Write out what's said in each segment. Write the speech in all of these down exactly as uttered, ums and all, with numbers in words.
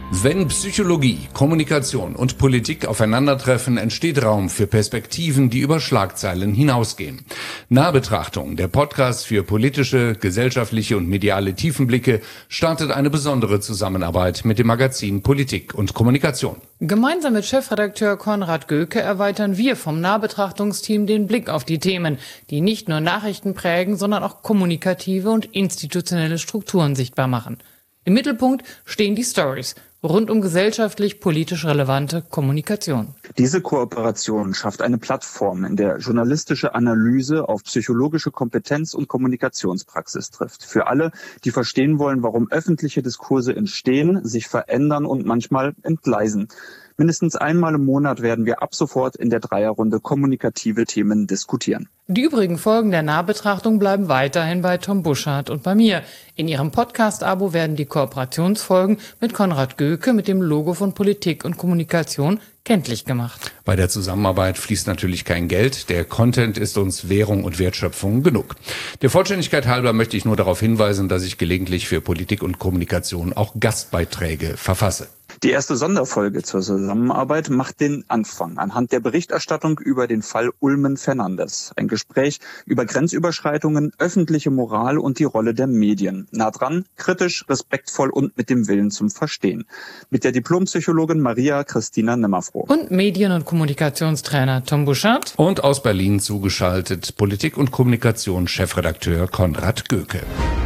Wenn Psychologie, Kommunikation und Politik aufeinandertreffen, entsteht Raum für Perspektiven, die über Schlagzeilen hinausgehen. Nahbetrachtung, der Podcast für politische, gesellschaftliche und mediale Tiefenblicke, startet eine besondere Zusammenarbeit mit dem Magazin Politik und Kommunikation. Gemeinsam mit Chefredakteur Konrad Göke erweitern wir vom Nahbetrachtungsteam den Blick auf die Themen, die nicht nur Nachrichten prägen, sondern auch kommunikative und institutionelle Strukturen sichtbar machen. Im Mittelpunkt stehen die Stories rund um gesellschaftlich-politisch relevante Kommunikation. Diese Kooperation schafft eine Plattform, in der journalistische Analyse auf psychologische Kompetenz und Kommunikationspraxis trifft. Für alle, die verstehen wollen, warum öffentliche Diskurse entstehen, sich verändern und manchmal entgleisen. Mindestens einmal im Monat werden wir ab sofort in der Dreierrunde kommunikative Themen diskutieren. Die übrigen Folgen der Nahbetrachtung bleiben weiterhin bei Tom Buschardt und bei mir. In ihrem Podcast-Abo werden die Kooperationsfolgen mit Konrad Göke mit dem Logo von Politik und Kommunikation kenntlich gemacht. Bei der Zusammenarbeit fließt natürlich kein Geld. Der Content ist uns Währung und Wertschöpfung genug. Der Vollständigkeit halber möchte ich nur darauf hinweisen, dass ich gelegentlich für Politik und Kommunikation auch Gastbeiträge verfasse. Die erste Sonderfolge zur Zusammenarbeit macht den Anfang anhand der Berichterstattung über den Fall Ulmen-Fernandes. Ein Gespräch über Grenzüberschreitungen, öffentliche Moral und die Rolle der Medien. Nah dran, kritisch, respektvoll und mit dem Willen zum Verstehen. Mit der Diplompsychologin Maria Christina Nimmerfroh. Und Medien- und Kommunikationstrainer Tom Buschardt. Und aus Berlin zugeschaltet Politik- und Kommunikations-Chefredakteur Konrad Göke.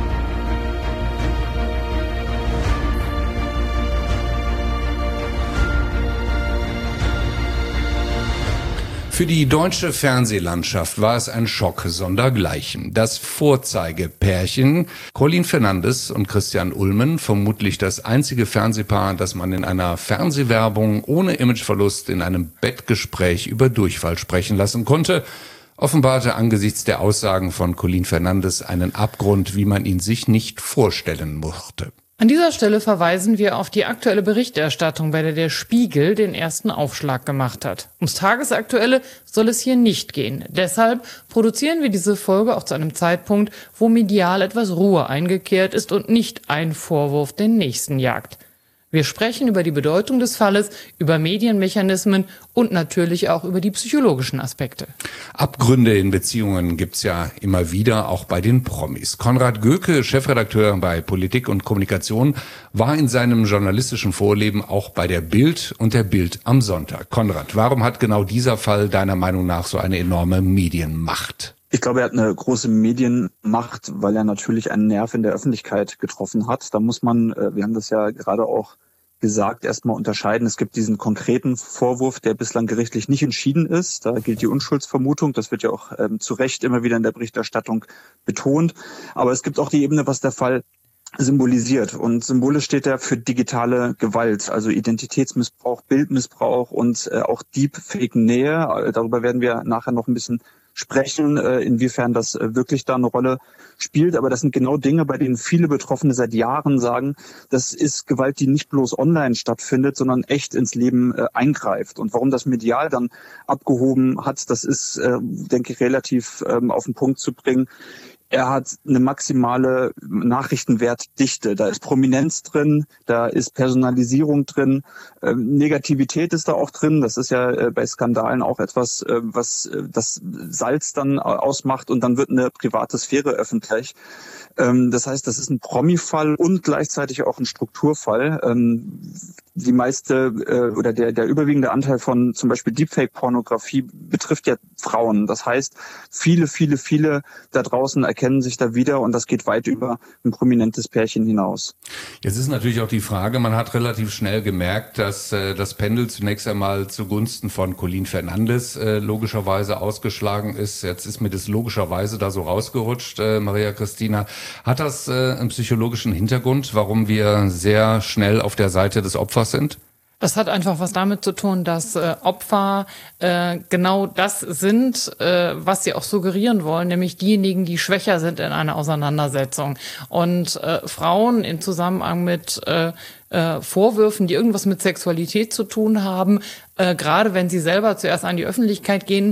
Für die deutsche Fernsehlandschaft war es ein Schock sondergleichen. Das Vorzeigepärchen Colin Fernandes und Christian Ulmen, vermutlich das einzige Fernsehpaar, das man in einer Fernsehwerbung ohne Imageverlust in einem Bettgespräch über Durchfall sprechen lassen konnte, offenbarte angesichts der Aussagen von Colin Fernandes einen Abgrund, wie man ihn sich nicht vorstellen mochte. An dieser Stelle verweisen wir auf die aktuelle Berichterstattung, bei der der Spiegel den ersten Aufschlag gemacht hat. Ums Tagesaktuelle soll es hier nicht gehen. Deshalb produzieren wir diese Folge auch zu einem Zeitpunkt, wo medial etwas Ruhe eingekehrt ist und nicht ein Vorwurf den nächsten jagt. Wir sprechen über die Bedeutung des Falles, über Medienmechanismen und natürlich auch über die psychologischen Aspekte. Abgründe in Beziehungen gibt's ja immer wieder, auch bei den Promis. Konrad Göke, Chefredakteur bei Politik und Kommunikation, war in seinem journalistischen Vorleben auch bei der Bild und der Bild am Sonntag. Konrad, warum hat genau dieser Fall deiner Meinung nach so eine enorme Medienmacht? Ich glaube, er hat eine große Medienmacht, weil er natürlich einen Nerv in der Öffentlichkeit getroffen hat. Da muss man, wir haben das ja gerade auch gesagt, erstmal unterscheiden. Es gibt diesen konkreten Vorwurf, der bislang gerichtlich nicht entschieden ist. Da gilt die Unschuldsvermutung. Das wird ja auch ähm, zu Recht immer wieder in der Berichterstattung betont. Aber es gibt auch die Ebene, was der Fall symbolisiert. Und symbolisch steht er für digitale Gewalt, also Identitätsmissbrauch, Bildmissbrauch und äh, auch Deepfake-Nähe. Darüber werden wir nachher noch ein bisschen sprechen, äh, inwiefern das äh, wirklich da eine Rolle spielt. Aber das sind genau Dinge, bei denen viele Betroffene seit Jahren sagen, das ist Gewalt, die nicht bloß online stattfindet, sondern echt ins Leben äh, eingreift. Und warum das medial dann abgehoben hat, das ist, äh, denke ich, relativ ähm, auf den Punkt zu bringen. Er hat eine maximale Nachrichtenwertdichte. Da ist Prominenz drin, da ist Personalisierung drin, ähm, Negativität ist da auch drin. Das ist ja äh, bei Skandalen auch etwas, äh, was äh, das Salz dann ausmacht und dann wird eine private Sphäre öffentlich. Ähm, das heißt, das ist ein Promi-Fall und gleichzeitig auch ein Strukturfall. Ähm, die meiste äh, oder der, der überwiegende Anteil von zum Beispiel Deepfake-Pornografie betrifft ja Frauen. Das heißt, viele, viele, viele da draußen erkennen sich da wieder und das geht weit über ein prominentes Pärchen hinaus. Jetzt ist natürlich auch die Frage, man hat relativ schnell gemerkt, dass äh, das Pendel zunächst einmal zugunsten von Colin Fernandes äh, logischerweise ausgeschlagen ist. Jetzt ist mir das logischerweise da so rausgerutscht, äh, Maria Christina. Hat das äh, einen psychologischen Hintergrund, warum wir sehr schnell auf der Seite des Opfers sind? Das hat einfach was damit zu tun, dass äh, Opfer äh, genau das sind, äh, was sie auch suggerieren wollen, nämlich diejenigen, die schwächer sind in einer Auseinandersetzung. Und äh, Frauen im Zusammenhang mit äh, äh, Vorwürfen, die irgendwas mit Sexualität zu tun haben, äh, gerade wenn sie selber zuerst an die Öffentlichkeit gehen,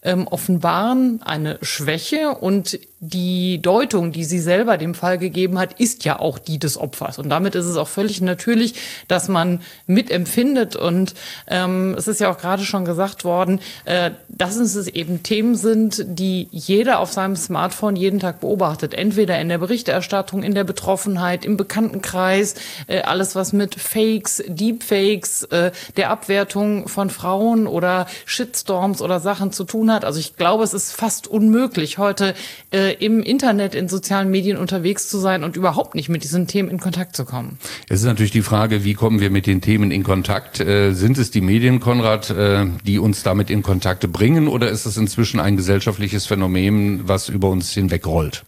ähm, offenbaren eine Schwäche und die Deutung, die sie selber dem Fall gegeben hat, ist ja auch die des Opfers. Und damit ist es auch völlig natürlich, dass man mitempfindet. Und ähm, es ist ja auch gerade schon gesagt worden, äh, dass es eben Themen sind, die jeder auf seinem Smartphone jeden Tag beobachtet. Entweder in der Berichterstattung, in der Betroffenheit, im Bekanntenkreis, äh, alles was mit Fakes, Deepfakes, äh, der Abwertung von Frauen oder Shitstorms oder Sachen zu tun hat. Also ich glaube, es ist fast unmöglich, heute äh, im Internet, in sozialen Medien unterwegs zu sein und überhaupt nicht mit diesen Themen in Kontakt zu kommen. Es ist natürlich die Frage, wie kommen wir mit den Themen in Kontakt? Äh, sind es die Medien, Konrad, äh, die uns damit in Kontakte bringen, oder ist es inzwischen ein gesellschaftliches Phänomen, was über uns hinwegrollt?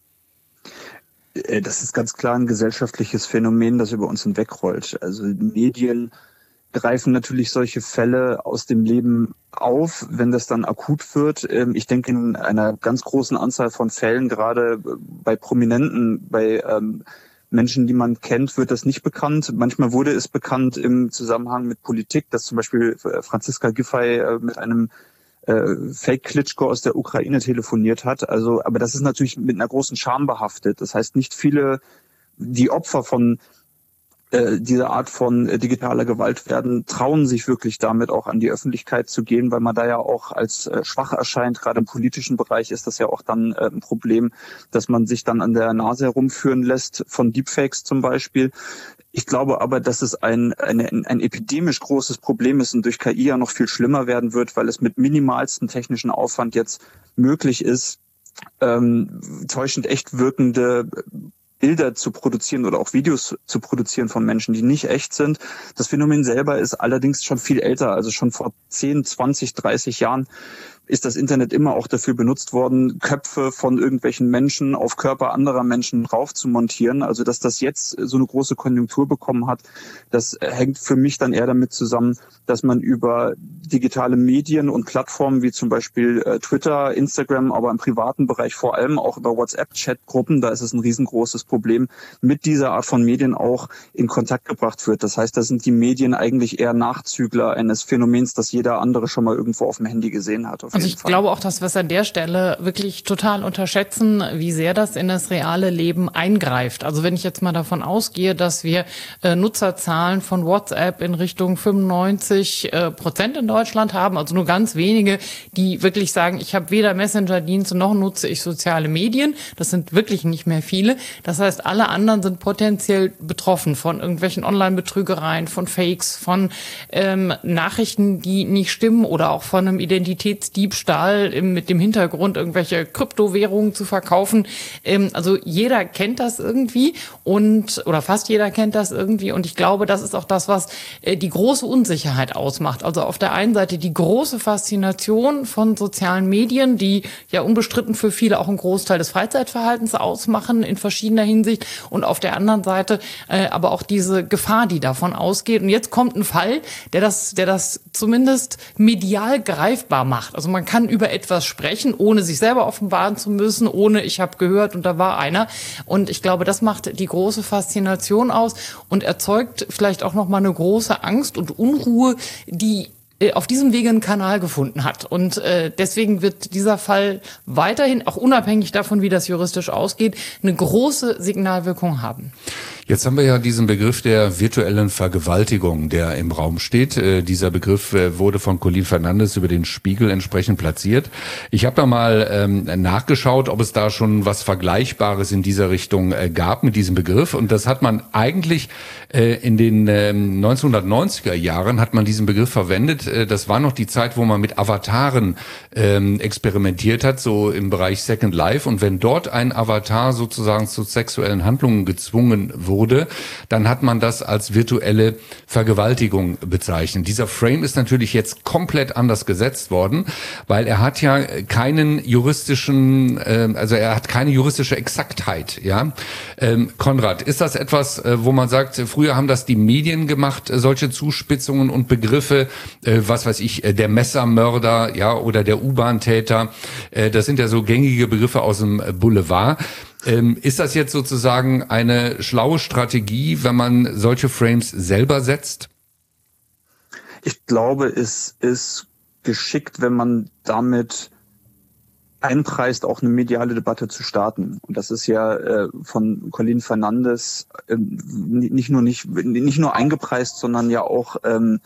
Das ist ganz klar ein gesellschaftliches Phänomen, das über uns hinwegrollt. Also Medien greifen natürlich solche Fälle aus dem Leben auf, wenn das dann akut wird. Ich denke, in einer ganz großen Anzahl von Fällen, gerade bei Prominenten, bei ähm, Menschen, die man kennt, wird das nicht bekannt. Manchmal wurde es bekannt im Zusammenhang mit Politik, dass zum Beispiel Franziska Giffey äh, mit einem äh, Fake-Klitschko aus der Ukraine telefoniert hat. Also, aber das ist natürlich mit einer großen Scham behaftet. Das heißt, nicht viele, die Opfer von diese Art von digitaler Gewalt werden, trauen sich wirklich damit auch an die Öffentlichkeit zu gehen, weil man da ja auch als schwach erscheint. Gerade im politischen Bereich ist das ja auch dann ein Problem, dass man sich dann an der Nase herumführen lässt von Deepfakes zum Beispiel. Ich glaube aber, dass es ein, eine, ein epidemisch großes Problem ist und durch K I ja noch viel schlimmer werden wird, weil es mit minimalstem technischen Aufwand jetzt möglich ist, ähm, täuschend echt wirkende Bilder zu produzieren oder auch Videos zu produzieren von Menschen, die nicht echt sind. Das Phänomen selber ist allerdings schon viel älter. Also schon vor zehn, zwanzig, dreißig Jahren ist das Internet immer auch dafür benutzt worden, Köpfe von irgendwelchen Menschen auf Körper anderer Menschen drauf zu montieren. Also dass das jetzt so eine große Konjunktur bekommen hat, das hängt für mich dann eher damit zusammen, dass man über digitale Medien und Plattformen wie zum Beispiel äh, Twitter, Instagram, aber im privaten Bereich vor allem auch über WhatsApp-Chat-Gruppen, da ist es ein riesengroßes Problem, mit dieser Art von Medien auch in Kontakt gebracht wird. Das heißt, da sind die Medien eigentlich eher Nachzügler eines Phänomens, das jeder andere schon mal irgendwo auf dem Handy gesehen hat. Also ich Fall. glaube auch, dass wir es an der Stelle wirklich total unterschätzen, wie sehr das in das reale Leben eingreift. Also wenn ich jetzt mal davon ausgehe, dass wir äh, Nutzerzahlen von WhatsApp in Richtung fünfundneunzig äh, Prozent in Deutschland haben, also nur ganz wenige, die wirklich sagen, ich habe weder Messenger-Dienste noch nutze ich soziale Medien. Das sind wirklich nicht mehr viele. Das heißt, alle anderen sind potenziell betroffen von irgendwelchen Online-Betrügereien, von Fakes, von ähm, Nachrichten, die nicht stimmen oder auch von einem Identitätsdienst Diebstahl mit dem Hintergrund, irgendwelche Kryptowährungen zu verkaufen. Also jeder kennt das irgendwie und oder fast jeder kennt das irgendwie und ich glaube, das ist auch das, was die große Unsicherheit ausmacht. Also auf der einen Seite die große Faszination von sozialen Medien, die ja unbestritten für viele auch einen Großteil des Freizeitverhaltens ausmachen in verschiedener Hinsicht und auf der anderen Seite äh, aber auch diese Gefahr, die davon ausgeht. Und jetzt kommt ein Fall, der das, der das zumindest medial greifbar macht. Also man kann über etwas sprechen, ohne sich selber offenbaren zu müssen, ohne ich habe gehört und da war einer. Und ich glaube, das macht die große Faszination aus und erzeugt vielleicht auch noch mal eine große Angst und Unruhe, die auf diesem Wege einen Kanal gefunden hat. Und äh, deswegen wird dieser Fall weiterhin, auch unabhängig davon, wie das juristisch ausgeht, eine große Signalwirkung haben. Jetzt haben wir ja diesen Begriff der virtuellen Vergewaltigung, der im Raum steht. Äh, dieser Begriff äh, wurde von Colin Fernandes über den Spiegel entsprechend platziert. Ich habe da mal ähm, nachgeschaut, ob es da schon was Vergleichbares in dieser Richtung äh, gab mit diesem Begriff. Und das hat man eigentlich äh, in den äh, neunzehnhundertneunziger Jahren hat man diesen Begriff verwendet. Äh, das war noch die Zeit, wo man mit Avataren äh, experimentiert hat, so im Bereich Second Life. Und wenn dort ein Avatar sozusagen zu sexuellen Handlungen gezwungen wurde, wurde, dann hat man das als virtuelle Vergewaltigung bezeichnet. Dieser Frame ist natürlich jetzt komplett anders gesetzt worden, weil er hat ja keinen juristischen, äh, also er hat keine juristische Exaktheit. Ja, ähm, Konrad, ist das etwas, äh, wo man sagt, früher haben das die Medien gemacht, äh, solche Zuspitzungen und Begriffe, äh, was weiß ich, äh, der Messermörder, ja, oder der U-Bahn-Täter, äh, das sind ja so gängige Begriffe aus dem Boulevard. Ähm, ist das jetzt sozusagen eine schlaue Strategie, wenn man solche Frames selber setzt? Ich glaube, es ist geschickt, wenn man damit einpreist, auch eine mediale Debatte zu starten. Und das ist ja äh, von Colin Fernandes äh, nicht nur nicht nicht nur eingepreist, sondern ja auch ähm,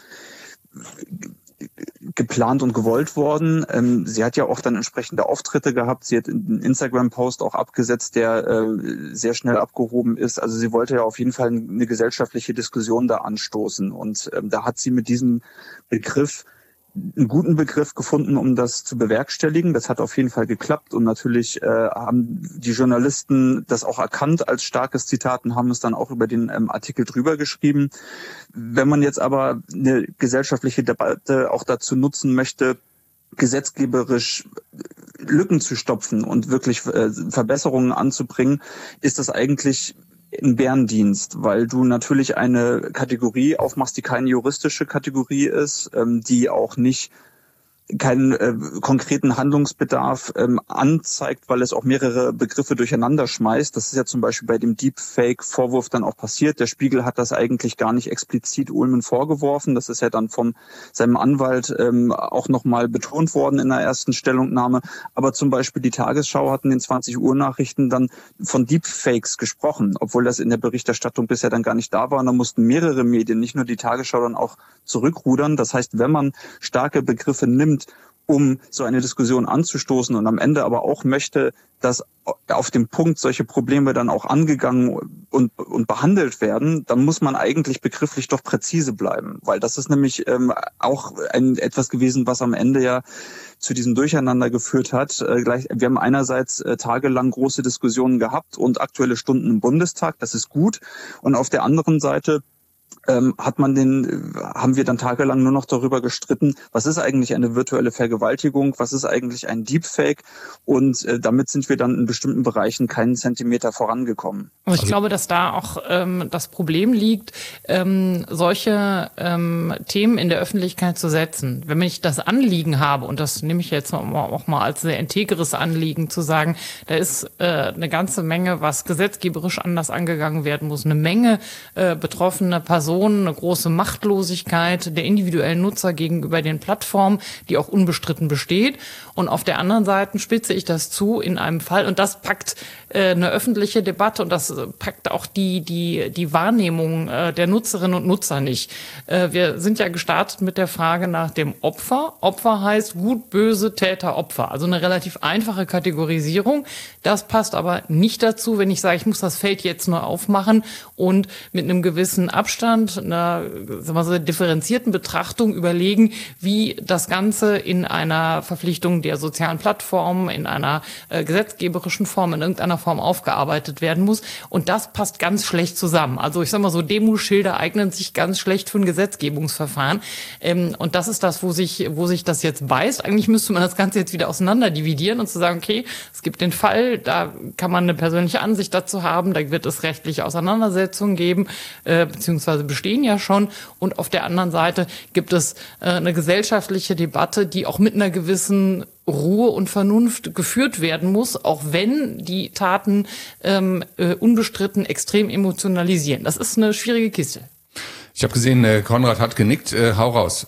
geplant und gewollt worden. Ähm, sie hat ja auch dann entsprechende Auftritte gehabt. Sie hat einen Instagram-Post auch abgesetzt, der äh, sehr schnell abgehoben ist. Also sie wollte ja auf jeden Fall eine gesellschaftliche Diskussion da anstoßen. Und ähm, da hat sie mit diesem Begriff einen guten Begriff gefunden, um das zu bewerkstelligen. Das hat auf jeden Fall geklappt und natürlich äh, haben die Journalisten das auch erkannt als starkes Zitat und haben es dann auch über den ähm, Artikel drüber geschrieben. Wenn man jetzt aber eine gesellschaftliche Debatte auch dazu nutzen möchte, gesetzgeberisch Lücken zu stopfen und wirklich äh, Verbesserungen anzubringen, ist das eigentlich ein Bärendienst, weil du natürlich eine Kategorie aufmachst, die keine juristische Kategorie ist, ähm, die auch nicht keinen äh, konkreten Handlungsbedarf ähm, anzeigt, weil es auch mehrere Begriffe durcheinander schmeißt. Das ist ja zum Beispiel bei dem Deepfake-Vorwurf dann auch passiert. Der Spiegel hat das eigentlich gar nicht explizit Ullmann vorgeworfen. Das ist ja dann von seinem Anwalt ähm, auch nochmal betont worden in der ersten Stellungnahme. Aber zum Beispiel die Tagesschau hatten in den zwanzig Uhr Nachrichten dann von Deepfakes gesprochen, obwohl das in der Berichterstattung bisher dann gar nicht da war. Und da mussten mehrere Medien, nicht nur die Tagesschau, dann auch zurückrudern. Das heißt, wenn man starke Begriffe nimmt, um so eine Diskussion anzustoßen und am Ende aber auch möchte, dass auf dem Punkt solche Probleme dann auch angegangen und, und behandelt werden, dann muss man eigentlich begrifflich doch präzise bleiben, weil das ist nämlich ähm, auch ein, etwas gewesen, was am Ende ja zu diesem Durcheinander geführt hat. Äh, gleich, wir haben einerseits äh, tagelang große Diskussionen gehabt und aktuelle Stunden im Bundestag, das ist gut, und auf der anderen Seite Ähm, hat man den, haben wir dann tagelang nur noch darüber gestritten, was ist eigentlich eine virtuelle Vergewaltigung, was ist eigentlich ein Deepfake, und äh, damit sind wir dann in bestimmten Bereichen keinen Zentimeter vorangekommen. Aber ich also, glaube, dass da auch ähm, das Problem liegt, ähm, solche ähm, Themen in der Öffentlichkeit zu setzen. Wenn ich das Anliegen habe, und das nehme ich jetzt auch mal als sehr integres Anliegen, zu sagen, da ist äh, eine ganze Menge, was gesetzgeberisch anders angegangen werden muss, eine Menge äh, betroffene Personen, eine große Machtlosigkeit der individuellen Nutzer gegenüber den Plattformen, die auch unbestritten besteht. Und auf der anderen Seite spitze ich das zu in einem Fall, und das packt äh, eine öffentliche Debatte und das packt auch die die die Wahrnehmung äh, der Nutzerinnen und Nutzer nicht. Äh, wir sind ja gestartet mit der Frage nach dem Opfer. Opfer heißt gut, böse, Täter, Opfer. Also eine relativ einfache Kategorisierung. Das passt aber nicht dazu, wenn ich sage, ich muss das Feld jetzt nur aufmachen und mit einem gewissen Abstand, einer, sagen wir so, differenzierten Betrachtung überlegen, wie das Ganze in einer Verpflichtung der sozialen Plattformen, in einer äh, gesetzgeberischen Form, in irgendeiner Form aufgearbeitet werden muss. Und das passt ganz schlecht zusammen. Also ich sag mal so, Demoschilder eignen sich ganz schlecht für ein Gesetzgebungsverfahren. Ähm, und das ist das, wo sich, wo sich das jetzt beißt. Eigentlich müsste man das Ganze jetzt wieder auseinander dividieren und zu sagen, okay, es gibt den Fall, da kann man eine persönliche Ansicht dazu haben, da wird es rechtliche Auseinandersetzungen geben, äh, beziehungsweise bestehen ja schon. Und auf der anderen Seite gibt es äh, eine gesellschaftliche Debatte, die auch mit einer gewissen Ruhe und Vernunft geführt werden muss, auch wenn die Taten ähm, äh, unbestritten extrem emotionalisieren. Das ist eine schwierige Kiste. Ich habe gesehen, äh, Konrad hat genickt. Äh, hau raus.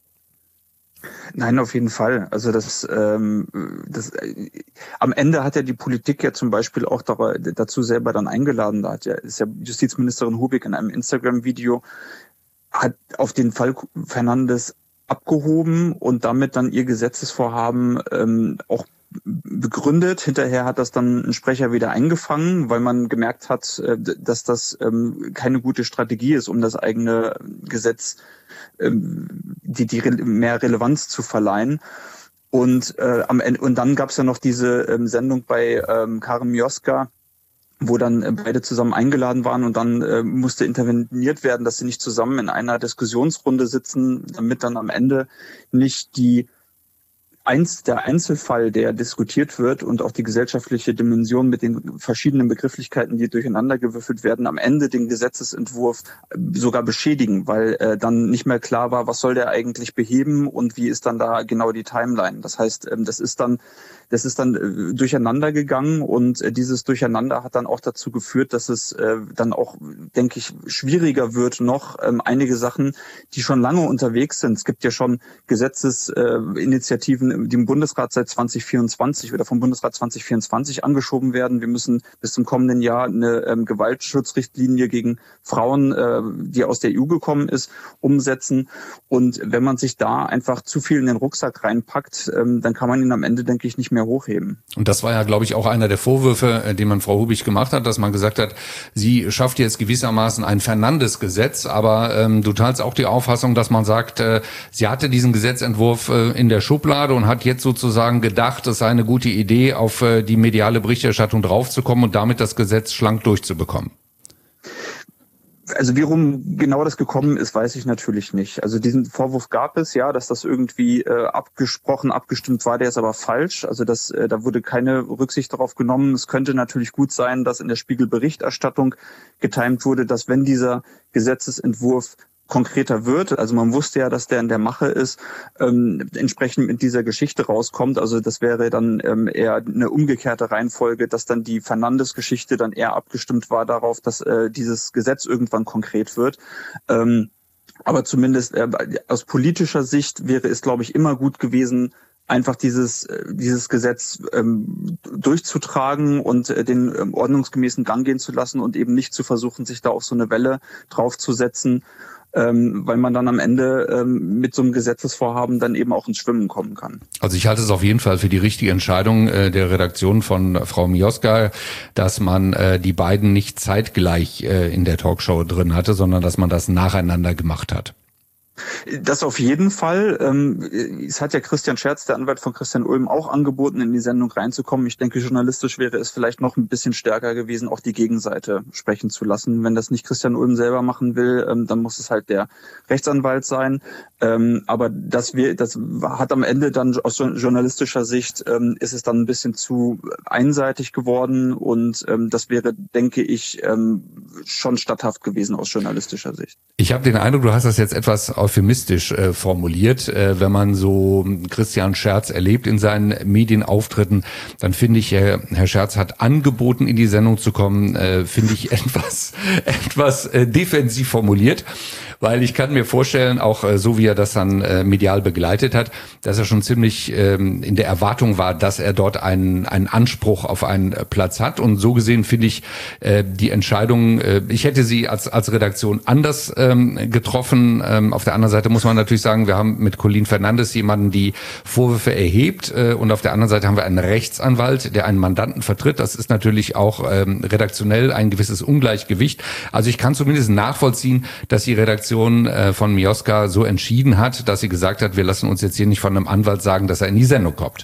Nein, auf jeden Fall. Also das, ähm, das äh, am Ende hat ja die Politik ja zum Beispiel auch da, dazu selber dann eingeladen. Da hat ja, ist ja Justizministerin Hubig in einem Instagram-Video hat auf den Fall Fernandes abgehoben und damit dann ihr Gesetzesvorhaben ähm, auch begründet. Hinterher hat das dann ein Sprecher wieder eingefangen, weil man gemerkt hat, äh, dass das ähm, keine gute Strategie ist, um das eigene Gesetz ähm, die, die re- mehr Relevanz zu verleihen. Und äh, am Ende, und dann gab es ja noch diese ähm, Sendung bei ähm, Karin Mioska, wo dann äh, beide zusammen eingeladen waren, und dann äh, musste interveniert werden, dass sie nicht zusammen in einer Diskussionsrunde sitzen, damit dann am Ende nicht die eins, der Einzelfall, der diskutiert wird und auch die gesellschaftliche Dimension mit den verschiedenen Begrifflichkeiten, die durcheinandergewürfelt werden, am Ende den Gesetzesentwurf sogar beschädigen, weil äh, dann nicht mehr klar war, was soll der eigentlich beheben und wie ist dann da genau die Timeline. Das heißt, ähm, das ist dann Das ist dann äh, durcheinander gegangen und äh, dieses Durcheinander hat dann auch dazu geführt, dass es äh, dann auch, denke ich, schwieriger wird noch ähm, einige Sachen, die schon lange unterwegs sind. Es gibt ja schon Gesetzesinitiativen, äh, die im Bundesrat seit zwanzig vierundzwanzig oder vom Bundesrat zwanzig vierundzwanzig angeschoben werden. Wir müssen bis zum kommenden Jahr eine ähm, Gewaltschutzrichtlinie gegen Frauen, äh, die aus der E U gekommen ist, umsetzen. Und wenn man sich da einfach zu viel in den Rucksack reinpackt, ähm, dann kann man ihn am Ende, denke ich, nicht mehr mehr hochheben. Und das war ja, glaube ich, auch einer der Vorwürfe, den man Frau Hubig gemacht hat, dass man gesagt hat, sie schafft jetzt gewissermaßen ein Fernandes-Gesetz, aber ähm, du teilst auch die Auffassung, dass man sagt, äh, sie hatte diesen Gesetzentwurf äh, in der Schublade und hat jetzt sozusagen gedacht, es sei eine gute Idee, auf äh, die mediale Berichterstattung draufzukommen und damit das Gesetz schlank durchzubekommen. Also wie rum genau das gekommen ist, weiß ich natürlich nicht. Also diesen Vorwurf gab es, ja, dass das irgendwie äh, abgesprochen, abgestimmt war, der ist aber falsch. Also das, äh, da wurde keine Rücksicht darauf genommen. Es könnte natürlich gut sein, dass in der Spiegel-Berichterstattung getimt wurde, dass wenn dieser Gesetzesentwurf konkreter wird, also man wusste ja, dass der in der Mache ist, ähm, entsprechend mit dieser Geschichte rauskommt. Also das wäre dann ähm, eher eine umgekehrte Reihenfolge, dass dann die Fernandes-Geschichte dann eher abgestimmt war darauf, dass äh, dieses Gesetz irgendwann konkret wird. Ähm, aber zumindest äh, aus politischer Sicht wäre es, glaube ich, immer gut gewesen, einfach dieses dieses Gesetz ähm, durchzutragen und äh, den ähm, ordnungsgemäßen Gang gehen zu lassen und eben nicht zu versuchen, sich da auf so eine Welle draufzusetzen, ähm, weil man dann am Ende ähm, mit so einem Gesetzesvorhaben dann eben auch ins Schwimmen kommen kann. Also ich halte es auf jeden Fall für die richtige Entscheidung äh, der Redaktion von Frau Mioska, dass man äh, die beiden nicht zeitgleich äh, in der Talkshow drin hatte, sondern dass man das nacheinander gemacht hat. Das auf jeden Fall. Es hat ja Christian Scherz, der Anwalt von Christian Ulm, auch angeboten, in die Sendung reinzukommen. Ich denke, journalistisch wäre es vielleicht noch ein bisschen stärker gewesen, auch die Gegenseite sprechen zu lassen. Wenn das nicht Christian Ulm selber machen will, dann muss es halt der Rechtsanwalt sein. Aber das, wir, das hat am Ende dann aus journalistischer Sicht, ist es dann ein bisschen zu einseitig geworden. Und das wäre, denke ich, schon statthaft gewesen aus journalistischer Sicht. Ich habe den Eindruck, du hast das jetzt etwas euphemistisch äh, formuliert. Äh, wenn man so Christian Scherz erlebt in seinen Medienauftritten, dann finde ich, äh, Herr Scherz hat angeboten, in die Sendung zu kommen, äh, finde ich etwas, etwas äh, defensiv formuliert. Weil ich kann mir vorstellen, auch äh, so wie er das dann äh, medial begleitet hat, dass er schon ziemlich ähm, in der Erwartung war, dass er dort einen, einen Anspruch auf einen äh, Platz hat. Und so gesehen finde ich äh, die Entscheidung, äh, ich hätte sie als als Redaktion anders ähm, getroffen. Ähm, auf der anderen Seite muss man natürlich sagen, wir haben mit Colin Fernandes jemanden, die Vorwürfe erhebt. Äh, und auf der anderen Seite haben wir einen Rechtsanwalt, der einen Mandanten vertritt. Das ist natürlich auch ähm, redaktionell ein gewisses Ungleichgewicht. Also ich kann zumindest nachvollziehen, dass die Redaktion von Mioska so entschieden hat, dass sie gesagt hat, wir lassen uns jetzt hier nicht von einem Anwalt sagen, dass er in die Sendung kommt.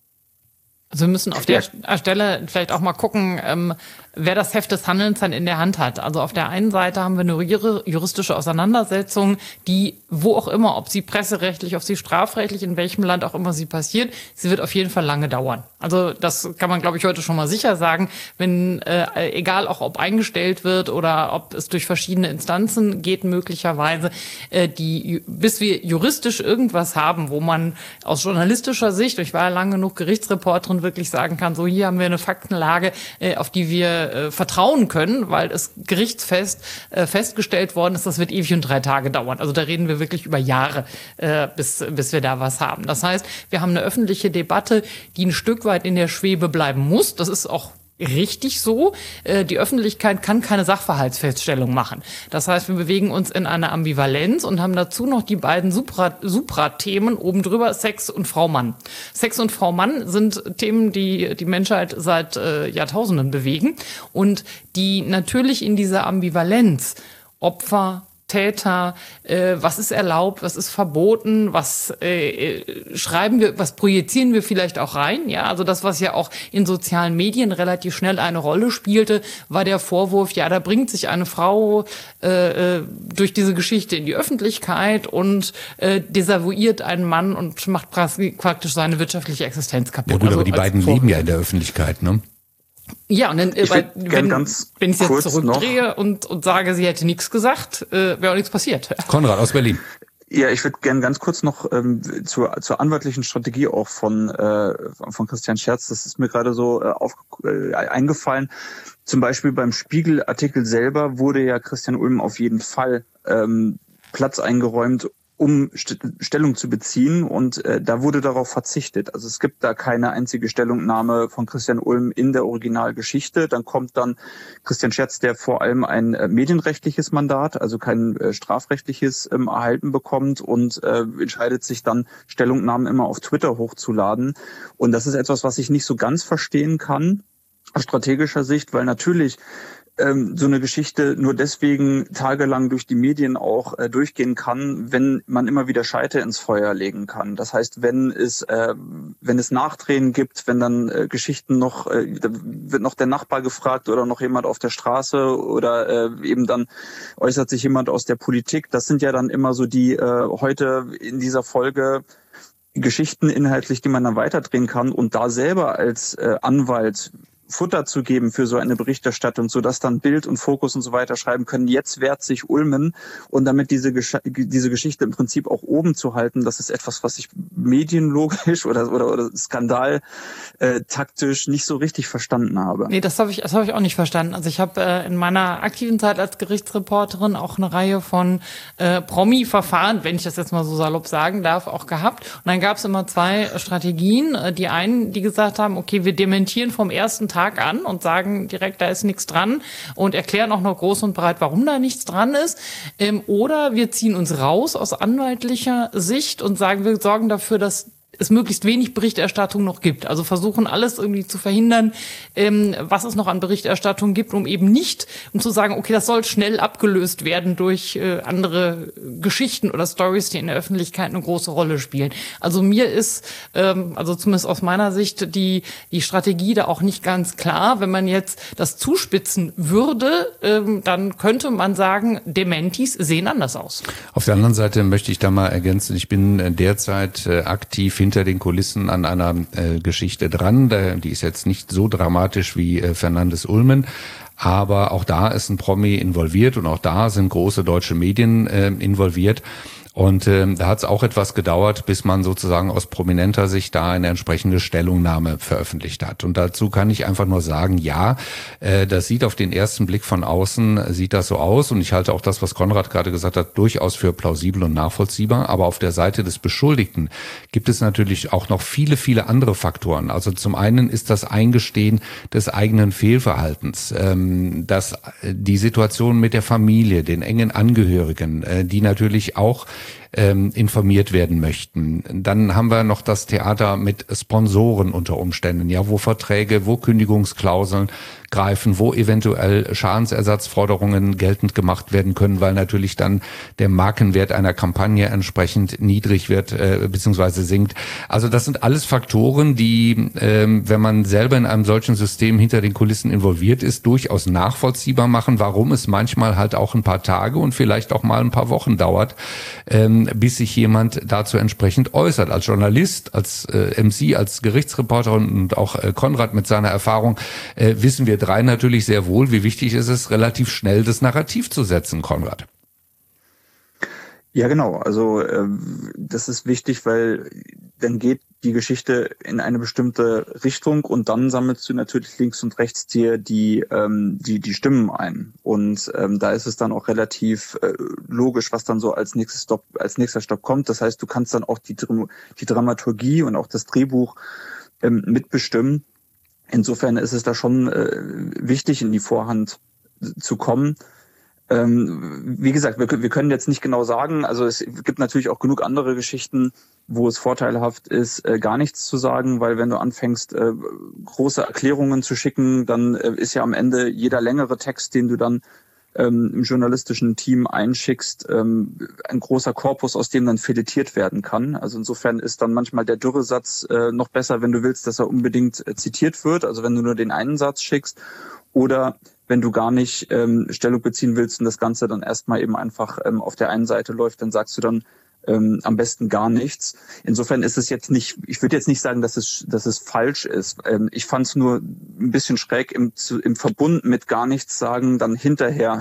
Also wir müssen auf der Stelle vielleicht auch mal gucken, ähm, wer das Heft des Handelns dann in der Hand hat. Also auf der einen Seite haben wir eine juristische Auseinandersetzung, die, wo auch immer, ob sie presserechtlich, ob sie strafrechtlich, in welchem Land auch immer sie passiert, sie wird auf jeden Fall lange dauern. Also das kann man, glaube ich, heute schon mal sicher sagen, wenn, äh, egal auch ob eingestellt wird oder ob es durch verschiedene Instanzen geht, möglicherweise, äh, die, bis wir juristisch irgendwas haben, wo man aus journalistischer Sicht, ich war ja lange genug Gerichtsreporterin, wirklich sagen kann, so hier haben wir eine Faktenlage, äh, auf die wir äh, vertrauen können, weil es gerichtsfest äh, festgestellt worden ist, das wird ewig und drei Tage dauern. Also da reden wir wirklich über Jahre, äh, bis, bis wir da was haben. Das heißt, wir haben eine öffentliche Debatte, die ein Stück weit in der Schwebe bleiben muss. Das ist auch richtig so. Die Öffentlichkeit kann keine Sachverhaltsfeststellung machen. Das heißt, wir bewegen uns in einer Ambivalenz und haben dazu noch die beiden Supra, Supra-Themen oben drüber, Sex und Frau Mann. Sex und Frau Mann sind Themen, die die Menschheit seit äh, Jahrtausenden bewegen und die natürlich in dieser Ambivalenz Opfer, Täter, äh, was ist erlaubt, was ist verboten, was äh, schreiben wir, was projizieren wir vielleicht auch rein, ja, also das, was ja auch in sozialen Medien relativ schnell eine Rolle spielte, war der Vorwurf, ja, da bringt sich eine Frau äh, durch diese Geschichte in die Öffentlichkeit und äh, desavouiert einen Mann und macht praktisch seine wirtschaftliche Existenz kaputt. Ja gut, also aber die beiden Vorwurf. leben ja in der Öffentlichkeit, ne? Ja, und dann, ich weil, wenn, ganz wenn ich jetzt zurückdrehe und, und sage, sie hätte nichts gesagt, äh, wäre auch nichts passiert. Konrad aus Berlin. Ja, ich würde gerne ganz kurz noch ähm, zur, zur anwaltlichen Strategie auch von, äh, von Christian Scherz, das ist mir gerade so äh, auf, äh, eingefallen. Zum Beispiel beim Spiegel-Artikel selber wurde ja Christian Ulm auf jeden Fall ähm, Platz eingeräumt, um St- Stellung zu beziehen, und äh, da wurde darauf verzichtet. Also es gibt da keine einzige Stellungnahme von Christian Ulm in der Originalgeschichte. Dann kommt dann Christian Scherz, der vor allem ein äh, medienrechtliches Mandat, also kein äh, strafrechtliches, ähm, erhalten bekommt, und äh, entscheidet sich dann, Stellungnahmen immer auf Twitter hochzuladen. Und das ist etwas, was ich nicht so ganz verstehen kann aus strategischer Sicht, weil natürlich so eine Geschichte nur deswegen tagelang durch die Medien auch äh, durchgehen kann, wenn man immer wieder Scheite ins Feuer legen kann. Das heißt, wenn es äh, wenn es Nachdrehen gibt, wenn dann äh, Geschichten noch, äh, da wird noch der Nachbar gefragt oder noch jemand auf der Straße oder äh, eben dann äußert sich jemand aus der Politik. Das sind ja dann immer so die äh, heute in dieser Folge Geschichten inhaltlich, die man dann weiterdrehen kann, und da selber als äh, Anwalt Futter zu geben für so eine Berichterstattung, sodass dann Bild und Fokus und so weiter schreiben können, jetzt wehrt sich Ulmen, und damit diese Gesch- diese Geschichte im Prinzip auch oben zu halten, das ist etwas, was ich medienlogisch oder oder, oder Skandal äh, taktisch nicht so richtig verstanden habe. Nee, das habe ich das habe ich auch nicht verstanden. Also ich habe äh, in meiner aktiven Zeit als Gerichtsreporterin auch eine Reihe von äh, Promi-Verfahren, wenn ich das jetzt mal so salopp sagen darf, auch gehabt. Und dann gab es immer zwei Strategien. Die einen, die gesagt haben, okay, wir dementieren vom ersten Tag an und sagen direkt, da ist nichts dran, und erklären auch noch groß und breit, warum da nichts dran ist. Ähm, oder wir ziehen uns raus aus anwaltlicher Sicht und sagen, wir sorgen dafür, dass es möglichst wenig Berichterstattung noch gibt. Also versuchen alles irgendwie zu verhindern, ähm, was es noch an Berichterstattung gibt, um eben nicht, um zu sagen, okay, das soll schnell abgelöst werden durch äh, andere Geschichten oder Stories, die in der Öffentlichkeit eine große Rolle spielen. Also mir ist, ähm, also zumindest aus meiner Sicht, die die Strategie da auch nicht ganz klar. Wenn man jetzt das zuspitzen würde, ähm, dann könnte man sagen, Dementis sehen anders aus. Auf der anderen Seite möchte ich da mal ergänzen, ich bin derzeit äh, aktiv hinter den Kulissen an einer äh, Geschichte dran. Die ist jetzt nicht so dramatisch wie äh, Fernandes Ulmen, aber auch da ist ein Promi involviert und auch da sind große deutsche Medien äh, involviert. Und äh, da hat es auch etwas gedauert, bis man sozusagen aus prominenter Sicht da eine entsprechende Stellungnahme veröffentlicht hat. Und dazu kann ich einfach nur sagen, ja, äh, das sieht auf den ersten Blick von außen, sieht das so aus. Und ich halte auch das, was Konrad gerade gesagt hat, durchaus für plausibel und nachvollziehbar. Aber auf der Seite des Beschuldigten gibt es natürlich auch noch viele, viele andere Faktoren. Also zum einen ist das Eingestehen des eigenen Fehlverhaltens, ähm, dass die Situation mit der Familie, den engen Angehörigen, äh, die natürlich auch ähm, informiert werden möchten. Dann haben wir noch das Theater mit Sponsoren unter Umständen, ja, wo Verträge, wo Kündigungsklauseln greifen, wo eventuell Schadensersatzforderungen geltend gemacht werden können, weil natürlich dann der Markenwert einer Kampagne entsprechend niedrig wird äh, bzw. sinkt. Also das sind alles Faktoren, die, ähm, wenn man selber in einem solchen System hinter den Kulissen involviert ist, durchaus nachvollziehbar machen, warum es manchmal halt auch ein paar Tage und vielleicht auch mal ein paar Wochen dauert, ähm, bis sich jemand dazu entsprechend äußert. Als Journalist, als äh, M C, als Gerichtsreporterin und auch äh, Konrad mit seiner Erfahrung äh, wissen wir drei natürlich sehr wohl, wie wichtig ist es, relativ schnell das Narrativ zu setzen, Konrad. Ja, genau. Also äh, das ist wichtig, weil dann geht die Geschichte in eine bestimmte Richtung und dann sammelst du natürlich links und rechts dir die ähm, die die Stimmen ein, und ähm, da ist es dann auch relativ äh, logisch, was dann so als nächstes Stopp als nächster Stopp kommt. Das heißt, du kannst dann auch die die Dramaturgie und auch das Drehbuch ähm, mitbestimmen. Insofern ist es da schon äh, wichtig, in die Vorhand zu kommen. Ähm, wie gesagt, wir, wir können jetzt nicht genau sagen, also es gibt natürlich auch genug andere Geschichten, wo es vorteilhaft ist, äh, gar nichts zu sagen, weil wenn du anfängst, äh, große Erklärungen zu schicken, dann äh, ist ja am Ende jeder längere Text, den du dann ähm, im journalistischen Team einschickst, ähm, ein großer Korpus, aus dem dann filetiert werden kann. Also insofern ist dann manchmal der Dürresatz äh, noch besser, wenn du willst, dass er unbedingt äh, zitiert wird, also wenn du nur den einen Satz schickst, oder wenn du gar nicht ähm, Stellung beziehen willst und das Ganze dann erstmal eben einfach ähm, auf der einen Seite läuft, dann sagst du dann ähm, am besten gar nichts. Insofern ist es jetzt nicht, ich würde jetzt nicht sagen, dass es dass es falsch ist. Ähm, ich fand es nur ein bisschen schräg im, im Verbund mit gar nichts sagen, dann hinterher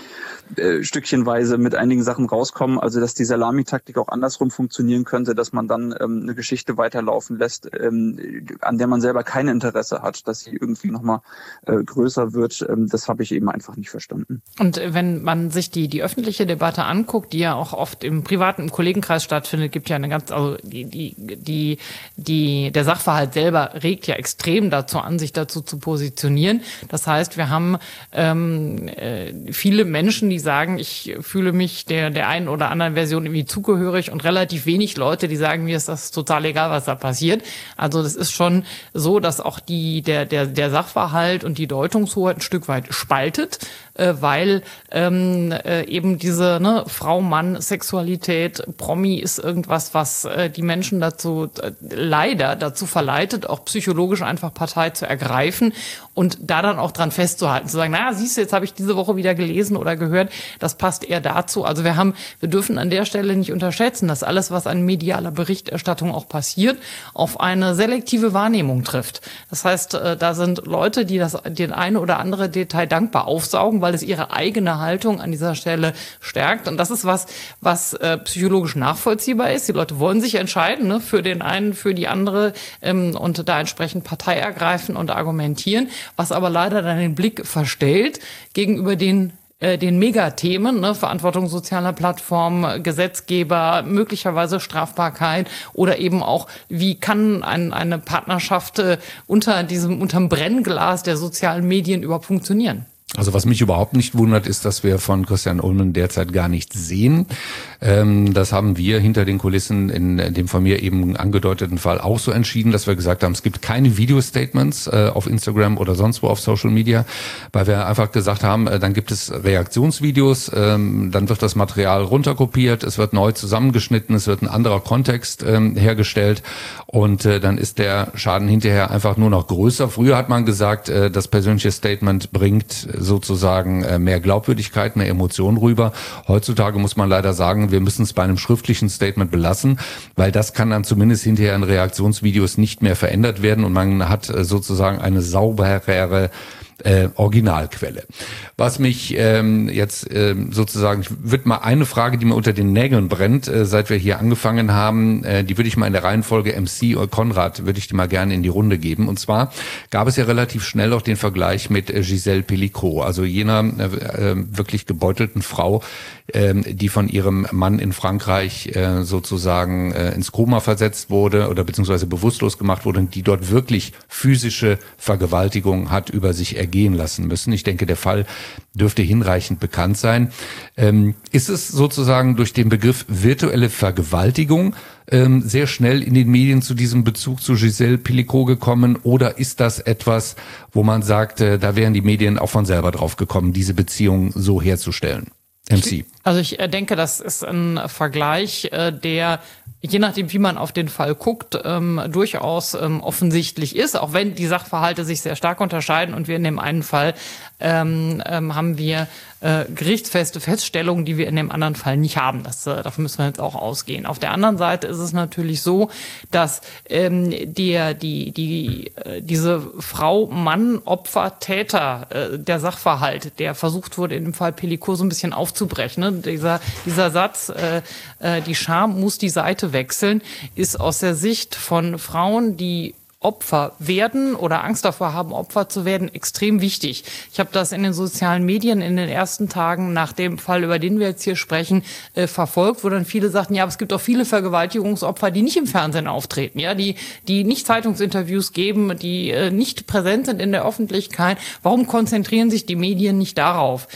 Äh, stückchenweise mit einigen Sachen rauskommen, also dass die Salamitaktik auch andersrum funktionieren könnte, dass man dann ähm, eine Geschichte weiterlaufen lässt, ähm, an der man selber kein Interesse hat, dass sie irgendwie nochmal äh, größer wird. Ähm, das habe ich eben einfach nicht verstanden. Und wenn man sich die die öffentliche Debatte anguckt, die ja auch oft im privaten, im Kollegenkreis stattfindet, gibt ja eine ganz, also die die die die der Sachverhalt selber regt ja extrem dazu an, sich dazu zu positionieren. Das heißt, wir haben ähm, äh, viele Menschen, die sagen, ich fühle mich der der einen oder anderen Version irgendwie zugehörig, und relativ wenig Leute, die sagen, mir ist das total egal, was da passiert. Also das ist schon so, dass auch die der der der Sachverhalt und die Deutungshoheit ein Stück weit spaltet, äh, weil ähm, äh, eben diese ne, Frau-Mann-Sexualität, Promi ist irgendwas, was äh, die Menschen dazu äh, leider dazu verleitet, auch psychologisch einfach Partei zu ergreifen und da dann auch dran festzuhalten, zu sagen, naja, siehst du, jetzt habe ich diese Woche wieder gelesen oder gehört, das passt eher dazu. Also wir haben, wir dürfen an der Stelle nicht unterschätzen, dass alles, was an medialer Berichterstattung auch passiert, auf eine selektive Wahrnehmung trifft. Das heißt, da sind Leute, die das den eine oder andere Detail dankbar aufsaugen, weil es ihre eigene Haltung an dieser Stelle stärkt. Und das ist was, was äh, psychologisch nachvollziehbar ist. Die Leute wollen sich entscheiden, ne, für den einen, für die andere, ähm, und da entsprechend Partei ergreifen und argumentieren, was aber leider dann den Blick verstellt gegenüber den den Megathemen, ne, Verantwortung sozialer Plattformen, Gesetzgeber, möglicherweise Strafbarkeit oder eben auch, wie kann ein, eine Partnerschaft äh, unter diesem, unterm Brennglas der sozialen Medien überhaupt funktionieren? Also was mich überhaupt nicht wundert, ist, dass wir von Christian Ullmann derzeit gar nichts sehen. Ähm, das haben wir hinter den Kulissen in dem von mir eben angedeuteten Fall auch so entschieden, dass wir gesagt haben, es gibt keine Video-Statements äh, auf Instagram oder sonst wo auf Social Media, weil wir einfach gesagt haben, äh, dann gibt es Reaktionsvideos, ähm, dann wird das Material runterkopiert, es wird neu zusammengeschnitten, es wird ein anderer Kontext ähm, hergestellt und äh, dann ist der Schaden hinterher einfach nur noch größer. Früher hat man gesagt, äh, das persönliche Statement bringt sozusagen mehr Glaubwürdigkeit, mehr Emotionen rüber. Heutzutage muss man leider sagen, wir müssen es bei einem schriftlichen Statement belassen, weil das kann dann zumindest hinterher in Reaktionsvideos nicht mehr verändert werden und man hat sozusagen eine sauberere Äh, Originalquelle. Was mich ähm, jetzt ähm, sozusagen, ich würde mal eine Frage, die mir unter den Nägeln brennt, äh, seit wir hier angefangen haben, äh, die würde ich mal in der Reihenfolge M C oder Konrad, würde ich die mal gerne in die Runde geben. Und zwar gab es ja relativ schnell auch den Vergleich mit äh, Gisèle Pelicot, also jener äh, äh, wirklich gebeutelten Frau, äh, die von ihrem Mann in Frankreich äh, sozusagen äh, ins Koma versetzt wurde oder beziehungsweise bewusstlos gemacht wurde und die dort wirklich physische Vergewaltigung hat über sich ergehen lassen müssen. Ich denke, der Fall dürfte hinreichend bekannt sein. Ähm, ist es sozusagen durch den Begriff virtuelle Vergewaltigung ähm, sehr schnell in den Medien zu diesem Bezug zu Gisèle Pelicot gekommen oder ist das etwas, wo man sagt, äh, da wären die Medien auch von selber drauf gekommen, diese Beziehung so herzustellen? M C. Also ich denke, das ist ein Vergleich, der je nachdem, wie man auf den Fall guckt, ähm, durchaus ähm, offensichtlich ist, auch wenn die Sachverhalte sich sehr stark unterscheiden und wir in dem einen Fall ähm, ähm, haben wir äh, gerichtsfeste Feststellungen, die wir in dem anderen Fall nicht haben. Das, äh, davon müssen wir jetzt auch ausgehen. Auf der anderen Seite ist es natürlich so, dass ähm, der, die, die, äh, diese Frau, Mann, Opfer, Täter, äh, der Sachverhalt, der versucht wurde, in dem Fall Pelicot so ein bisschen aufzubrechen. Ne? Dieser, dieser Satz, äh, äh, die Scham muss die Seite wechseln, ist aus der Sicht von Frauen, die Opfer werden oder Angst davor haben, Opfer zu werden, extrem wichtig. Ich habe das in den sozialen Medien in den ersten Tagen nach dem Fall, über den wir jetzt hier sprechen, äh, verfolgt, wo dann viele sagten, ja, aber es gibt auch viele Vergewaltigungsopfer, die nicht im Fernsehen auftreten, ja, die die nicht Zeitungsinterviews geben, die äh, nicht präsent sind in der Öffentlichkeit. Warum konzentrieren sich die Medien nicht darauf?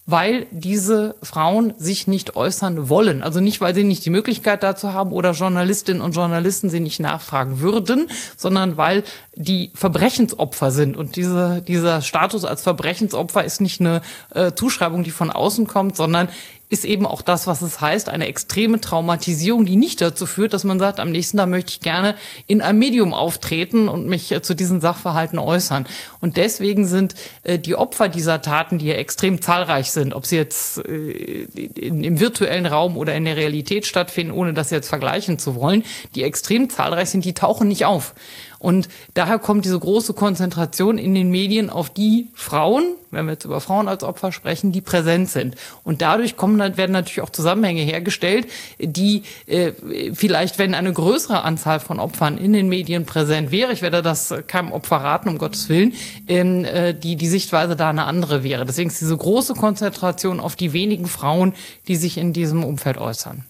weil diese Frauen sich nicht äußern wollen. Also nicht, weil sie nicht die Möglichkeit dazu haben oder Journalistinnen und Journalisten sie nicht nachfragen würden, sondern weil die Verbrechensopfer sind. Und diese, dieser Status als Verbrechensopfer ist nicht eine äh, Zuschreibung, die von außen kommt, sondern ist eben auch das, was es heißt, eine extreme Traumatisierung, die nicht dazu führt, dass man sagt, am nächsten Tag möchte ich gerne in einem Medium auftreten und mich äh, zu diesen Sachverhalten äußern. Und deswegen sind äh, die Opfer dieser Taten, die ja extrem zahlreich sind, ob sie jetzt äh, in, im virtuellen Raum oder in der Realität stattfinden, ohne das jetzt vergleichen zu wollen, die extrem zahlreich sind, die tauchen nicht auf. Und daher kommt diese große Konzentration in den Medien auf die Frauen, wenn wir jetzt über Frauen als Opfer sprechen, die präsent sind. Und dadurch kommen, werden natürlich auch Zusammenhänge hergestellt, die äh, vielleicht, wenn eine größere Anzahl von Opfern in den Medien präsent wäre, ich werde das keinem Opfer raten, um Gottes Willen, ähm, äh, die, die Sichtweise da eine andere wäre. Deswegen ist diese große Konzentration auf die wenigen Frauen, die sich in diesem Umfeld äußern.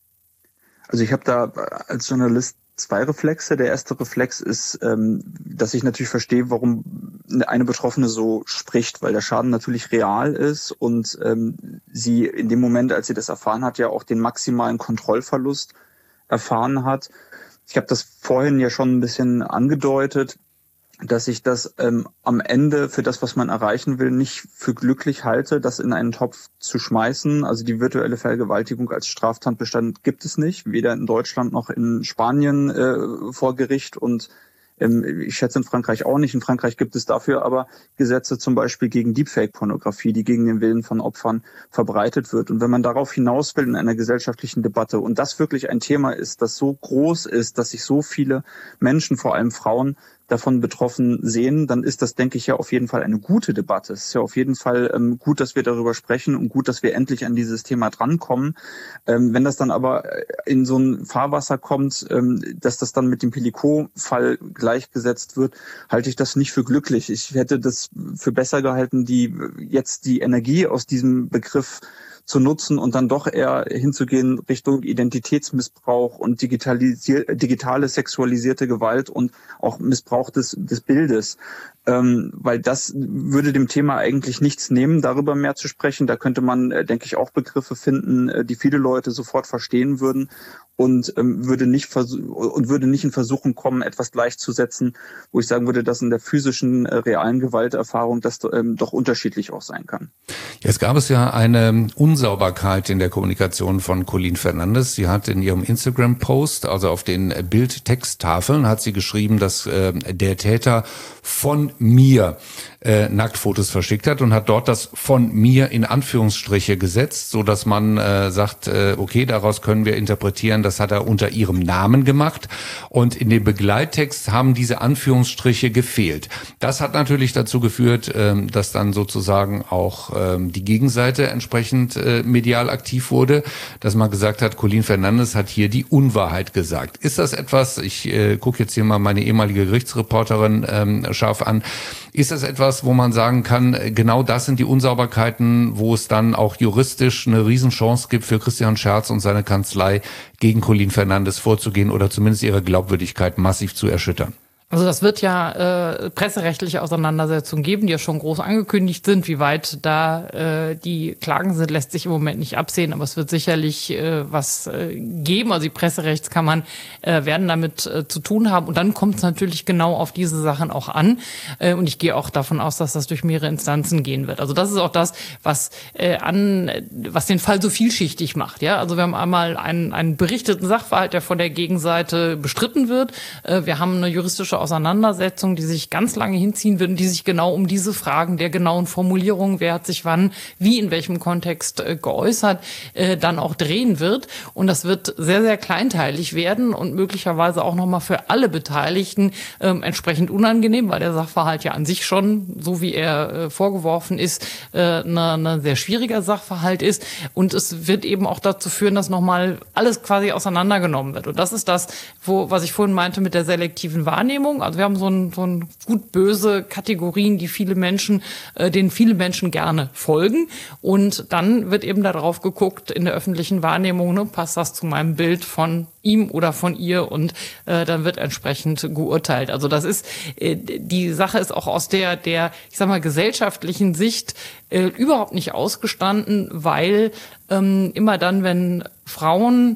Also ich habe da als Journalist zwei Reflexe. Der erste Reflex ist, ähm, dass ich natürlich verstehe, warum eine Betroffene so spricht, weil der Schaden natürlich real ist und ähm, sie in dem Moment, als sie das erfahren hat, ja auch den maximalen Kontrollverlust erfahren hat. Ich habe das vorhin ja schon ein bisschen angedeutet, dass ich das ähm, am Ende für das, was man erreichen will, nicht für glücklich halte, das in einen Topf zu schmeißen. Also die virtuelle Vergewaltigung als Straftatbestand gibt es nicht, weder in Deutschland noch in Spanien äh, vor Gericht und ähm, ich schätze in Frankreich auch nicht. In Frankreich gibt es dafür aber Gesetze zum Beispiel gegen Deepfake-Pornografie, die gegen den Willen von Opfern verbreitet wird. Und wenn man darauf hinaus will in einer gesellschaftlichen Debatte und das wirklich ein Thema ist, das so groß ist, dass sich so viele Menschen, vor allem Frauen, davon betroffen sehen, dann ist das, denke ich, ja auf jeden Fall eine gute Debatte. Es ist ja auf jeden Fall ähm, gut, dass wir darüber sprechen und gut, dass wir endlich an dieses Thema drankommen. Ähm, wenn das dann aber in so ein Fahrwasser kommt, ähm, dass das dann mit dem Pelicot-Fall gleichgesetzt wird, halte ich das nicht für glücklich. Ich hätte das für besser gehalten, die jetzt die Energie aus diesem Begriff zu nutzen und dann doch eher hinzugehen Richtung Identitätsmissbrauch und digitalisier- digitale sexualisierte Gewalt und auch Missbrauch des, des Bildes. Ähm, weil das würde dem Thema eigentlich nichts nehmen, darüber mehr zu sprechen. Da könnte man, äh, denke ich, auch Begriffe finden, äh, die viele Leute sofort verstehen würden und ähm, würde nicht versuch- und würde nicht in Versuchung kommen, etwas gleichzusetzen, wo ich sagen würde, dass in der physischen, äh, realen Gewalterfahrung das ähm, doch unterschiedlich auch sein kann. Jetzt gab es ja eine Unsauberkeit in der Kommunikation von Colleen Fernandes. Sie hat in ihrem Instagram-Post, also auf den Bild-Texttafeln, hat sie geschrieben, dass äh, der Täter von mir äh, Nacktfotos verschickt hat und hat dort das von mir in Anführungsstriche gesetzt, so dass man äh, sagt, äh, okay, daraus können wir interpretieren, das hat er unter ihrem Namen gemacht. Und in dem Begleittext haben diese Anführungsstriche gefehlt. Das hat natürlich dazu geführt, äh, dass dann sozusagen auch äh, die Gegenseite entsprechend äh, medial aktiv wurde, dass man gesagt hat, Colleen Fernandes hat hier die Unwahrheit gesagt. Ist das etwas, ich äh, gucke jetzt hier mal meine ehemalige Gerichtsreporterin ähm, scharf an, ist das etwas, wo man sagen kann, genau das sind die Unsauberkeiten, wo es dann auch juristisch eine Riesenchance gibt für Christian Scherz und seine Kanzlei, gegen Colleen Fernandes vorzugehen oder zumindest ihre Glaubwürdigkeit massiv zu erschüttern? Also das wird ja äh, presserechtliche Auseinandersetzungen geben, die ja schon groß angekündigt sind. Wie weit da äh, die Klagen sind, lässt sich im Moment nicht absehen, aber es wird sicherlich äh, was äh, geben. Also die Presserechtskammern äh, werden damit äh, zu tun haben. Und dann kommt es natürlich genau auf diese Sachen auch an. Äh, und ich gehe auch davon aus, dass das durch mehrere Instanzen gehen wird. Also das ist auch das, was äh, an, was den Fall so vielschichtig macht. Ja, also wir haben einmal einen, einen berichteten Sachverhalt, der von der Gegenseite bestritten wird. Äh, wir haben eine juristische Auseinandersetzung, die sich ganz lange hinziehen wird und die sich genau um diese Fragen der genauen Formulierung, wer hat sich wann, wie, in welchem Kontext äh, geäußert, äh, dann auch drehen wird. Und das wird sehr, sehr kleinteilig werden und möglicherweise auch nochmal für alle Beteiligten äh, entsprechend unangenehm, weil der Sachverhalt ja an sich schon, so wie er äh, vorgeworfen ist, äh, eine, eine sehr schwieriger Sachverhalt ist. Und es wird eben auch dazu führen, dass nochmal alles quasi auseinandergenommen wird. Und das ist das, wo, was ich vorhin meinte mit der selektiven Wahrnehmung. Wahrnehmung. Also wir haben so ein, so ein gut-böse Kategorien, die viele Menschen, äh, denen viele Menschen gerne folgen. Und dann wird eben darauf geguckt in der öffentlichen Wahrnehmung, ne, passt das zu meinem Bild von ihm oder von ihr, und äh, dann wird entsprechend geurteilt. Also das ist, äh, die Sache ist auch aus der, der, ich sag mal, gesellschaftlichen Sicht äh, überhaupt nicht ausgestanden, weil ähm, immer dann, wenn Frauen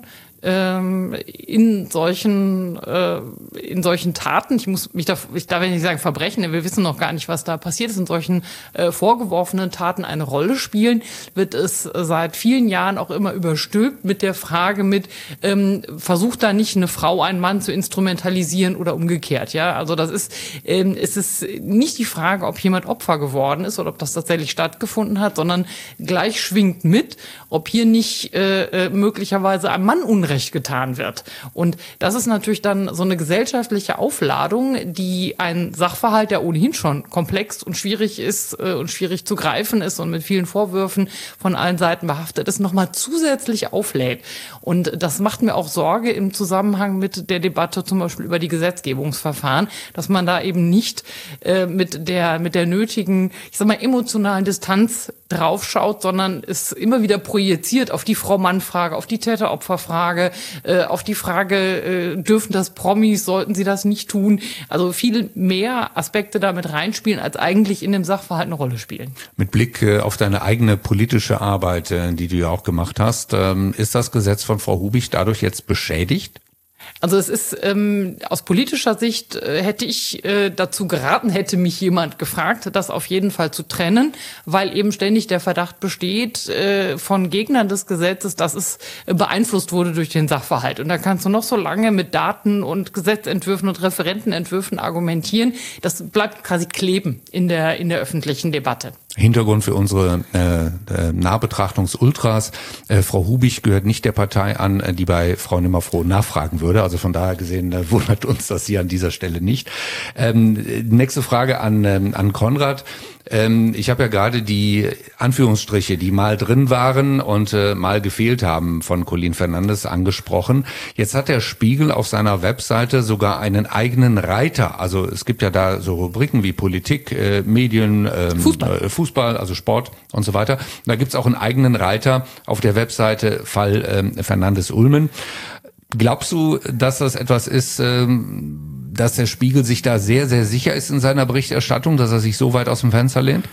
in solchen äh, in solchen Taten, ich muss mich da, ich darf nicht sagen Verbrechen, denn wir wissen noch gar nicht, was da passiert ist, in solchen äh, vorgeworfenen Taten eine Rolle spielen, wird es seit vielen Jahren auch immer überstülpt mit der Frage mit, ähm, versucht da nicht eine Frau einen Mann zu instrumentalisieren oder umgekehrt, ja, also das ist, ähm, es ist nicht die Frage, ob jemand Opfer geworden ist oder ob das tatsächlich stattgefunden hat, sondern gleich schwingt mit, ob hier nicht äh, möglicherweise einem Mann Unrecht getan wird. Und das ist natürlich dann so eine gesellschaftliche Aufladung, die ein Sachverhalt, der ohnehin schon komplex und schwierig ist äh, und schwierig zu greifen ist und mit vielen Vorwürfen von allen Seiten behaftet ist, nochmal zusätzlich auflädt. Und das macht mir auch Sorge im Zusammenhang mit der Debatte zum Beispiel über die Gesetzgebungsverfahren, dass man da eben nicht äh, mit der mit der nötigen, ich sag mal, emotionalen Distanz draufschaut, sondern es immer wieder projiziert auf die Frau-Mann-Frage, auf die Täter-Opfer-Frage, äh, auf die Frage, äh, dürfen das Promis, sollten sie das nicht tun? Also viel mehr Aspekte damit reinspielen, als eigentlich in dem Sachverhalt eine Rolle spielen. Mit Blick äh, auf deine eigene politische Arbeit, äh, die du ja auch gemacht hast, ähm, ist das Gesetz von Frau Hubich dadurch jetzt beschädigt? Also es ist ähm, aus politischer Sicht äh, hätte ich äh, dazu geraten, hätte mich jemand gefragt, das auf jeden Fall zu trennen, weil eben ständig der Verdacht besteht äh, von Gegnern des Gesetzes, dass es äh, beeinflusst wurde durch den Sachverhalt. Und da kannst du noch so lange mit Daten und Gesetzentwürfen und Referentenentwürfen argumentieren. Das bleibt quasi kleben in der in der öffentlichen Debatte. Hintergrund für unsere äh, Nahbetrachtungs-Ultras. Äh, Frau Hubich gehört nicht der Partei an, die bei Frau Nimmerfroh nachfragen würde. Also von daher gesehen äh, wundert uns das hier an dieser Stelle nicht. Ähm, nächste Frage an, ähm, an Konrad. Ähm, ich habe ja gerade die Anführungsstriche, die mal drin waren und äh, mal gefehlt haben, von Colin Fernandes angesprochen. Jetzt hat der Spiegel auf seiner Webseite sogar einen eigenen Reiter. Also es gibt ja da so Rubriken wie Politik, äh, Medien, ähm, Fußball. Äh, Fußball, also Sport und so weiter. Da gibt's auch einen eigenen Reiter auf der Webseite Fall ähm, Fernandes-Ulmen. Glaubst du, dass das etwas ist, ähm, dass der Spiegel sich da sehr, sehr sicher ist in seiner Berichterstattung, dass er sich so weit aus dem Fenster lehnt?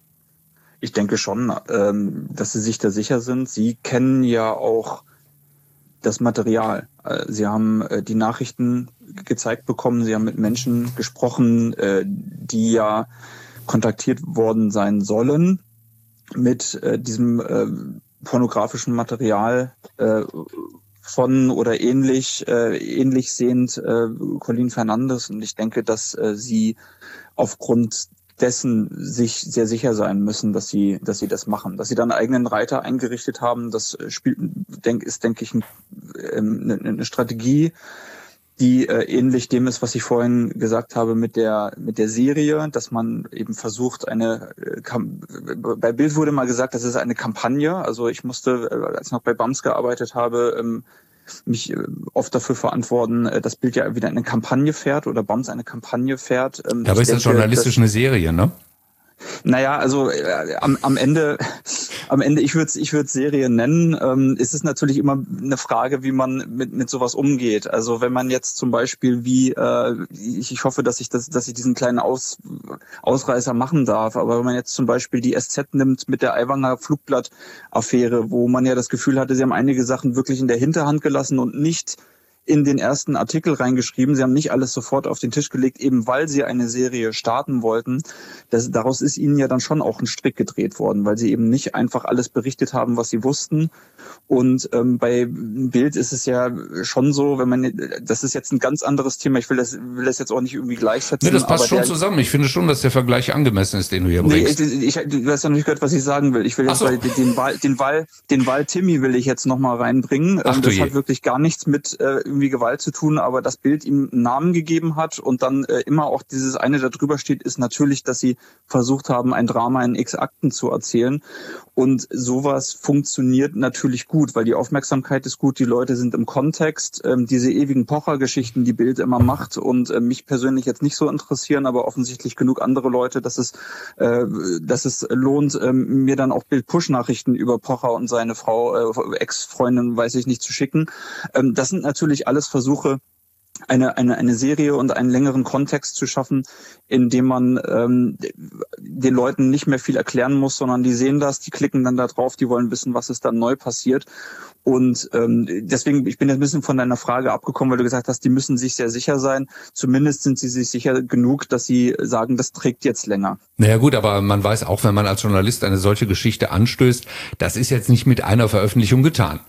Ich denke schon, ähm, dass sie sich da sicher sind. Sie kennen ja auch das Material. Sie haben äh, die Nachrichten gezeigt bekommen, sie haben mit Menschen gesprochen, äh, die ja kontaktiert worden sein sollen mit äh, diesem äh, pornografischen Material äh, von oder ähnlich äh, ähnlich sehend äh, Colin Fernandes. Und ich denke, dass äh, sie aufgrund dessen sich sehr sicher sein müssen, dass sie dass sie das machen. Dass sie dann einen eigenen Reiter eingerichtet haben, das spielt, denk, ist, denke ich, eine, eine Strategie, die äh, ähnlich dem ist, was ich vorhin gesagt habe mit der mit der Serie, dass man eben versucht, eine äh, Kam- bei Bild wurde mal gesagt, das ist eine Kampagne. Also ich musste, äh, als ich noch bei B A M S gearbeitet habe, ähm, mich äh, oft dafür verantworten, äh, dass Bild ja wieder eine Kampagne fährt oder B A M S eine Kampagne fährt. Ähm, ja, aber ist das journalistisch eine Serie, ne? Naja, also äh, am, am Ende, am Ende, ich würde es ich würd's Serie nennen. Ähm, ist es natürlich immer eine Frage, wie man mit mit sowas umgeht. Also wenn man jetzt zum Beispiel wie, äh, ich, ich hoffe, dass ich das, dass ich diesen kleinen Aus, Ausreißer machen darf. Aber wenn man jetzt zum Beispiel die S Z nimmt mit der Aiwanger Flugblatt-Affäre, wo man ja das Gefühl hatte, sie haben einige Sachen wirklich in der Hinterhand gelassen und nicht in den ersten Artikel reingeschrieben. Sie haben nicht alles sofort auf den Tisch gelegt, eben weil sie eine Serie starten wollten. Das, daraus ist ihnen ja dann schon auch ein Strick gedreht worden, weil sie eben nicht einfach alles berichtet haben, was sie wussten. Und ähm, bei Bild ist es ja schon so, wenn man, das ist jetzt ein ganz anderes Thema, ich will das, will das jetzt auch nicht irgendwie gleichsetzen. Nee, das passt aber schon der, zusammen. Ich finde schon, dass der Vergleich angemessen ist, den du hier nee, bringst. Ich, ich, du hast ja noch nicht gehört, was ich sagen will. Ich will jetzt so. den, den Wahl, den Wahl, den Wahl Timmy will ich jetzt noch mal reinbringen. Ach, das je. hat wirklich gar nichts mit, äh, irgendwie Gewalt zu tun, aber das Bild ihm einen Namen gegeben hat und dann äh, immer auch dieses eine da drüber steht, ist natürlich, dass sie versucht haben, ein Drama in x Akten zu erzählen. Und sowas funktioniert natürlich gut, weil die Aufmerksamkeit ist gut, die Leute sind im Kontext. Ähm, diese ewigen Pocher-Geschichten, die Bild immer macht und äh, mich persönlich jetzt nicht so interessieren, aber offensichtlich genug andere Leute, dass es, äh, dass es lohnt, äh, mir dann auch Bild-Push-Nachrichten über Pocher und seine Frau, äh, Ex-Freundin, weiß ich nicht, zu schicken. Ähm, das sind natürlich alles Versuche, eine eine eine Serie und einen längeren Kontext zu schaffen, in dem man ähm, den Leuten nicht mehr viel erklären muss, sondern die sehen das, die klicken dann da drauf, die wollen wissen, was ist dann neu passiert. Und ähm, deswegen, ich bin jetzt ein bisschen von deiner Frage abgekommen, weil du gesagt hast, die müssen sich sehr sicher sein. Zumindest sind sie sich sicher genug, dass sie sagen, das trägt jetzt länger. Naja gut, aber man weiß auch, wenn man als Journalist eine solche Geschichte anstößt, das ist jetzt nicht mit einer Veröffentlichung getan.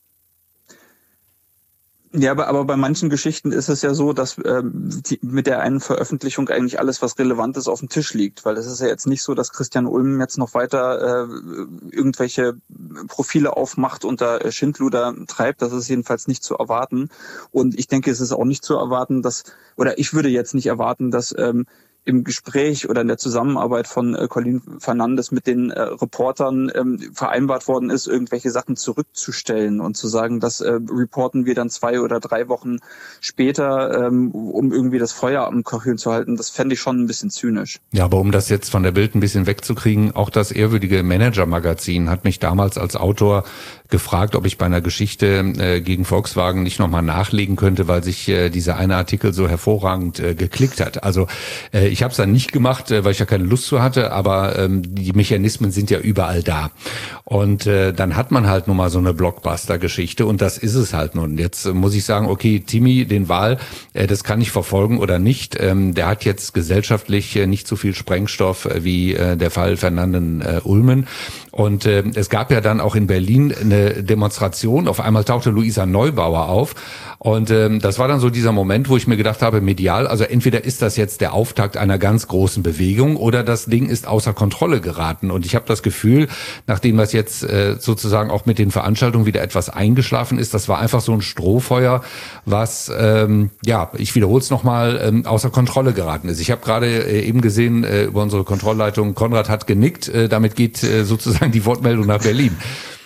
Ja, aber, aber bei manchen Geschichten ist es ja so, dass ähm, die, mit der einen Veröffentlichung eigentlich alles, was relevant ist, auf dem Tisch liegt. Weil es ist ja jetzt nicht so, dass Christian Ulm jetzt noch weiter äh, irgendwelche Profile aufmacht und da Schindluder treibt. Das ist jedenfalls nicht zu erwarten. Und ich denke, es ist auch nicht zu erwarten, dass, oder ich würde jetzt nicht erwarten, dass ähm, im Gespräch oder in der Zusammenarbeit von äh, Colin Fernandes mit den äh, Reportern ähm, vereinbart worden ist, irgendwelche Sachen zurückzustellen und zu sagen, das äh, reporten wir dann zwei oder drei Wochen später, ähm, um irgendwie das Feuer am Köcheln zu halten. Das fände ich schon ein bisschen zynisch. Ja, aber um das jetzt von der Bild ein bisschen wegzukriegen, auch das ehrwürdige Manager-Magazin hat mich damals als Autor gefragt, ob ich bei einer Geschichte äh, gegen Volkswagen nicht nochmal nachlegen könnte, weil sich äh, dieser eine Artikel so hervorragend äh, geklickt hat. Also äh, ich habe es dann nicht gemacht, äh, weil ich ja keine Lust zu hatte, aber ähm, die Mechanismen sind ja überall da. Und äh, dann hat man halt nun mal so eine Blockbuster-Geschichte und das ist es halt nun. Jetzt äh, muss ich sagen, okay, Timmy, den Wahl, äh, das kann ich verfolgen oder nicht. Ähm, der hat jetzt gesellschaftlich äh, nicht so viel Sprengstoff äh, wie äh, der Fall Fernanden äh, Ulmen. Und äh, es gab ja dann auch in Berlin eine Demonstration. Auf einmal tauchte Luisa Neubauer auf. Und ähm, das war dann so dieser Moment, wo ich mir gedacht habe, medial, also entweder ist das jetzt der Auftakt einer ganz großen Bewegung oder das Ding ist außer Kontrolle geraten. Und ich habe das Gefühl, nachdem das jetzt äh, sozusagen auch mit den Veranstaltungen wieder etwas eingeschlafen ist, das war einfach so ein Strohfeuer, was, ähm, ja, ich wiederhole es nochmal, ähm, außer Kontrolle geraten ist. Ich habe gerade äh, eben gesehen, äh, über unsere Kontrollleitung, Konrad hat genickt, äh, damit geht äh, sozusagen die Wortmeldung nach Berlin.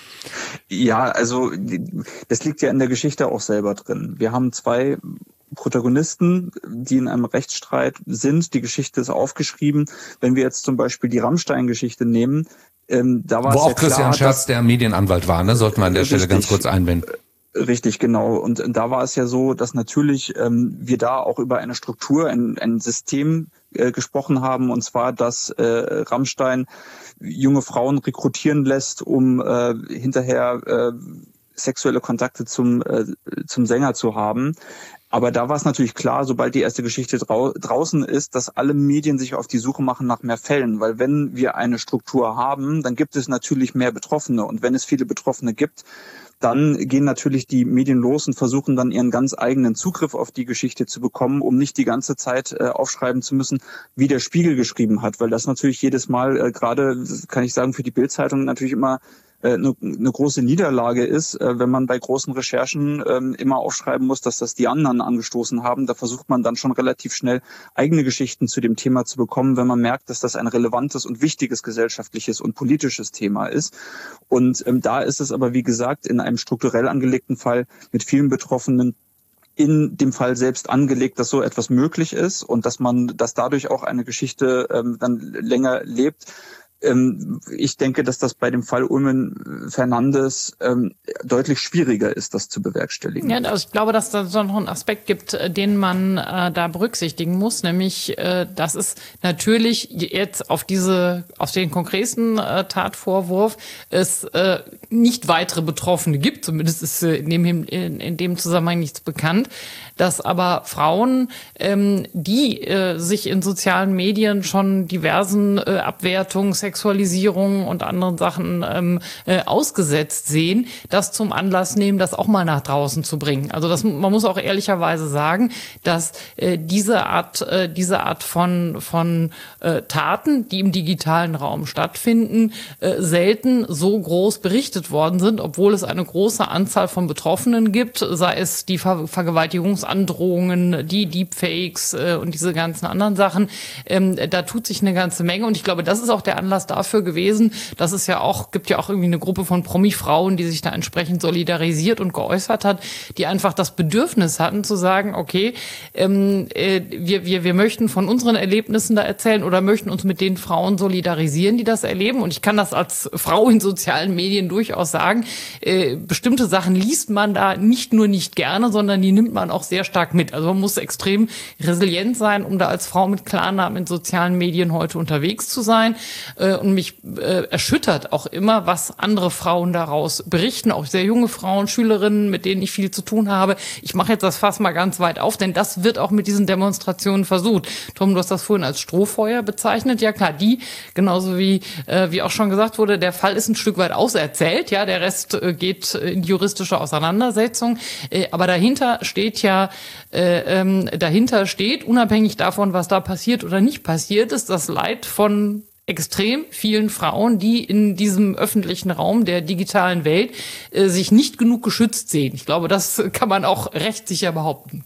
Ja, also das liegt ja in der Geschichte auch selber drin. Wir haben zwei Protagonisten, die in einem Rechtsstreit sind. Die Geschichte ist aufgeschrieben. Wenn wir jetzt zum Beispiel die Rammstein-Geschichte nehmen, ähm, da war Wo es auch ja Christian klar, Scherz der Medienanwalt war, ne? Sollten wir an der Stelle richtig, ganz kurz einbinden. Richtig, genau. Und da war es ja so, dass natürlich ähm, wir da auch über eine Struktur, ein, ein System äh, gesprochen haben, und zwar, dass äh, Rammstein junge Frauen rekrutieren lässt, um äh, hinterher äh, sexuelle Kontakte zum äh, zum Sänger zu haben. Aber da war es natürlich klar, sobald die erste Geschichte drau- draußen ist, dass alle Medien sich auf die Suche machen nach mehr Fällen. Weil wenn wir eine Struktur haben, dann gibt es natürlich mehr Betroffene. Und wenn es viele Betroffene gibt, dann gehen natürlich die Medien los und versuchen dann ihren ganz eigenen Zugriff auf die Geschichte zu bekommen, um nicht die ganze Zeit äh, aufschreiben zu müssen, wie der Spiegel geschrieben hat. Weil das natürlich jedes Mal, äh, gerade, kann ich sagen, für die Bild-Zeitung natürlich immer äh, eine, eine große Niederlage ist, äh, wenn man bei großen Recherchen äh, immer aufschreiben muss, dass das die anderen angestoßen haben. Da versucht man dann schon relativ schnell eigene Geschichten zu dem Thema zu bekommen, wenn man merkt, dass das ein relevantes und wichtiges gesellschaftliches und politisches Thema ist. Und ähm, da ist es aber, wie gesagt, in einem strukturell angelegten Fall mit vielen Betroffenen in dem Fall selbst angelegt, dass so etwas möglich ist und dass man, dass dadurch auch eine Geschichte ähm, dann länger lebt. Ähm, ich denke, dass das bei dem Fall Ulmen Fernandes ähm, deutlich schwieriger ist, das zu bewerkstelligen. Ja, also ich glaube, dass da so noch einen Aspekt gibt, den man äh, da berücksichtigen muss, nämlich, äh, dass es natürlich jetzt auf diese, auf den konkreten äh, Tatvorwurf es äh, nicht weitere Betroffene gibt, zumindest ist äh, in, dem, in, in dem Zusammenhang nichts bekannt, dass aber Frauen, ähm, die äh, sich in sozialen Medien schon diversen äh, Abwertungen, Hypersexualisierung und anderen Sachen ähm, äh, ausgesetzt sehen, das zum Anlass nehmen, das auch mal nach draußen zu bringen. Also das, man muss auch ehrlicherweise sagen, dass äh, diese Art, äh, diese Art von von äh, Taten, die im digitalen Raum stattfinden, äh, selten so groß berichtet worden sind, obwohl es eine große Anzahl von Betroffenen gibt, sei es die Ver- Vergewaltigungsandrohungen, die Deepfakes äh, und diese ganzen anderen Sachen. Ähm, da tut sich eine ganze Menge und ich glaube, das ist auch der Anlass dafür gewesen, dass es ja auch, gibt ja auch irgendwie eine Gruppe von Promi-Frauen, die sich da entsprechend solidarisiert und geäußert hat, die einfach das Bedürfnis hatten zu sagen, okay, ähm, äh, wir, wir, wir möchten von unseren Erlebnissen da erzählen oder möchten uns mit den Frauen solidarisieren, die das erleben. Und ich kann das als Frau in sozialen Medien durchaus sagen, äh, bestimmte Sachen liest man da nicht nur nicht gerne, sondern die nimmt man auch sehr stark mit. Also man muss extrem resilient sein, um da als Frau mit Klarnamen in sozialen Medien heute unterwegs zu sein. Äh, und mich äh, erschüttert auch immer, was andere Frauen daraus berichten, auch sehr junge Frauen, Schülerinnen, mit denen ich viel zu tun habe. Ich mache jetzt das Fass mal ganz weit auf, denn das wird auch mit diesen Demonstrationen versucht. Tom, du hast das vorhin als Strohfeuer bezeichnet. Ja klar, die, genauso wie äh, wie auch schon gesagt wurde, der Fall ist ein Stück weit auserzählt. Ja, der Rest äh, geht in die juristische Auseinandersetzung. Äh, aber dahinter steht ja, äh, ähm, dahinter steht, unabhängig davon, was da passiert oder nicht passiert ist, das Leid von extrem vielen Frauen, die in diesem öffentlichen Raum der digitalen Welt äh, sich nicht genug geschützt sehen. Ich glaube, das kann man auch rechtssicher behaupten.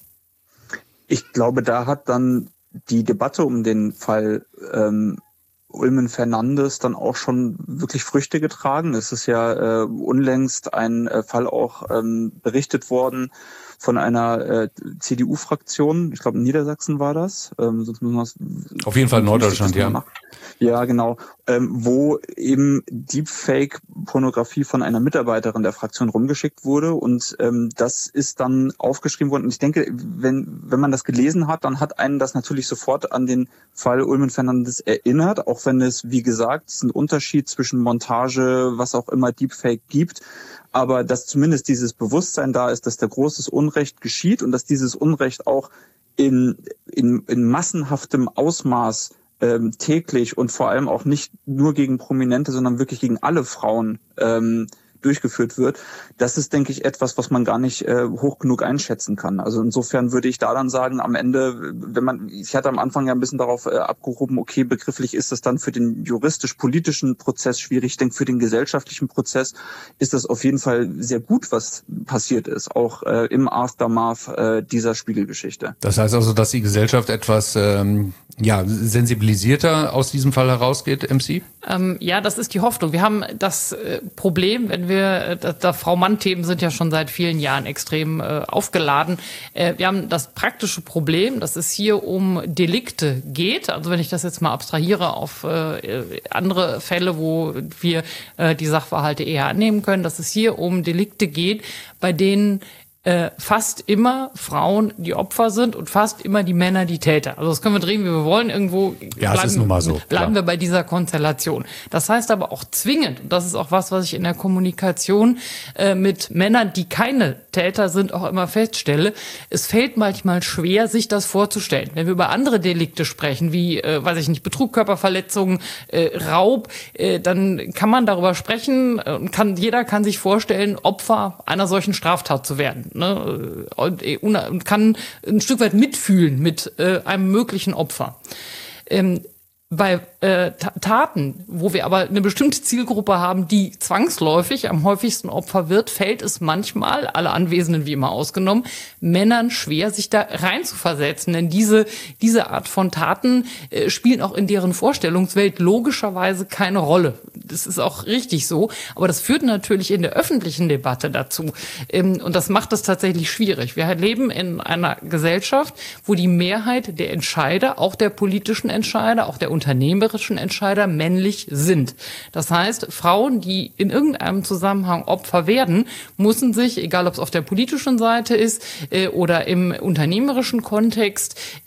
Ich glaube, da hat dann die Debatte um den Fall ähm, Ulmen Fernandes dann auch schon wirklich Früchte getragen. Es ist ja äh, unlängst ein äh, Fall auch ähm, berichtet worden von einer äh, C D U-Fraktion. Ich glaube, in Niedersachsen war das. Ähm, sonst müssen wir es auf jeden Fall in Norddeutschland, ja. Machen. Ja, genau. Ähm, wo eben Deepfake-Pornografie von einer Mitarbeiterin der Fraktion rumgeschickt wurde. Und ähm, das ist dann aufgeschrieben worden. Und ich denke, wenn wenn man das gelesen hat, dann hat einen das natürlich sofort an den Fall Ulmen Fernandes erinnert. Auch wenn es, wie gesagt, es ist ein Unterschied zwischen Montage, was auch immer Deepfake gibt. Aber dass zumindest dieses Bewusstsein da ist, dass da großes Unrecht geschieht und dass dieses Unrecht auch in, in, in massenhaftem Ausmaß ähm, täglich und vor allem auch nicht nur gegen Prominente, sondern wirklich gegen alle Frauen ähm, durchgeführt wird, das ist, denke ich, etwas, was man gar nicht äh, hoch genug einschätzen kann. Also insofern würde ich da dann sagen, am Ende, wenn man, ich hatte am Anfang ja ein bisschen darauf äh, abgehoben, okay, begrifflich ist das dann für den juristisch-politischen Prozess schwierig. Ich denke, für den gesellschaftlichen Prozess ist das auf jeden Fall sehr gut, was passiert ist, auch äh, im Aftermath äh, dieser Spiegelgeschichte. Das heißt also, dass die Gesellschaft etwas ähm, ja sensibilisierter aus diesem Fall herausgeht, M C? Ähm, ja, das ist die Hoffnung. Wir haben das äh, Problem, wenn wir, äh, da, da Frau-Mann-Themen sind ja schon seit vielen Jahren extrem äh, aufgeladen. Äh, wir haben das praktische Problem, dass es hier um Delikte geht. Also wenn ich das jetzt mal abstrahiere auf äh, andere Fälle, wo wir äh, die Sachverhalte eher annehmen können, dass es hier um Delikte geht, bei denen Äh, fast immer Frauen die Opfer sind und fast immer die Männer die Täter. Also das können wir drehen, wie wir wollen. Irgendwo ja, bleiben, es ist nun mal so, bleiben klar. wir bei dieser Konstellation. Das heißt aber auch zwingend, und das ist auch was, was ich in der Kommunikation äh, mit Männern, die keine Täter sind, auch immer feststelle, es fällt manchmal schwer, sich das vorzustellen. Wenn wir über andere Delikte sprechen, wie, äh, weiß ich nicht, Betrug, Körperverletzung, äh, Raub, äh, dann kann man darüber sprechen äh, und kann, jeder kann sich vorstellen, Opfer einer solchen Straftat zu werden. Ne, und kann ein Stück weit mitfühlen mit äh, einem möglichen Opfer. Ähm, bei äh, Taten, wo wir aber eine bestimmte Zielgruppe haben, die zwangsläufig am häufigsten Opfer wird, fällt es manchmal, alle Anwesenden wie immer ausgenommen, Männern schwer, sich da rein zu versetzen. Denn diese, diese Art von Taten äh, spielen auch in deren Vorstellungswelt logischerweise keine Rolle. Das ist auch richtig so. Aber das führt natürlich in der öffentlichen Debatte dazu. Ähm, und das macht es tatsächlich schwierig. Wir leben in einer Gesellschaft, wo die Mehrheit der Entscheider, auch der politischen Entscheider, auch der unternehmerischen Entscheider männlich sind. Das heißt, Frauen, die in irgendeinem Zusammenhang Opfer werden, müssen sich, egal ob es auf der politischen Seite ist äh, oder im unternehmerischen Kontext, äh,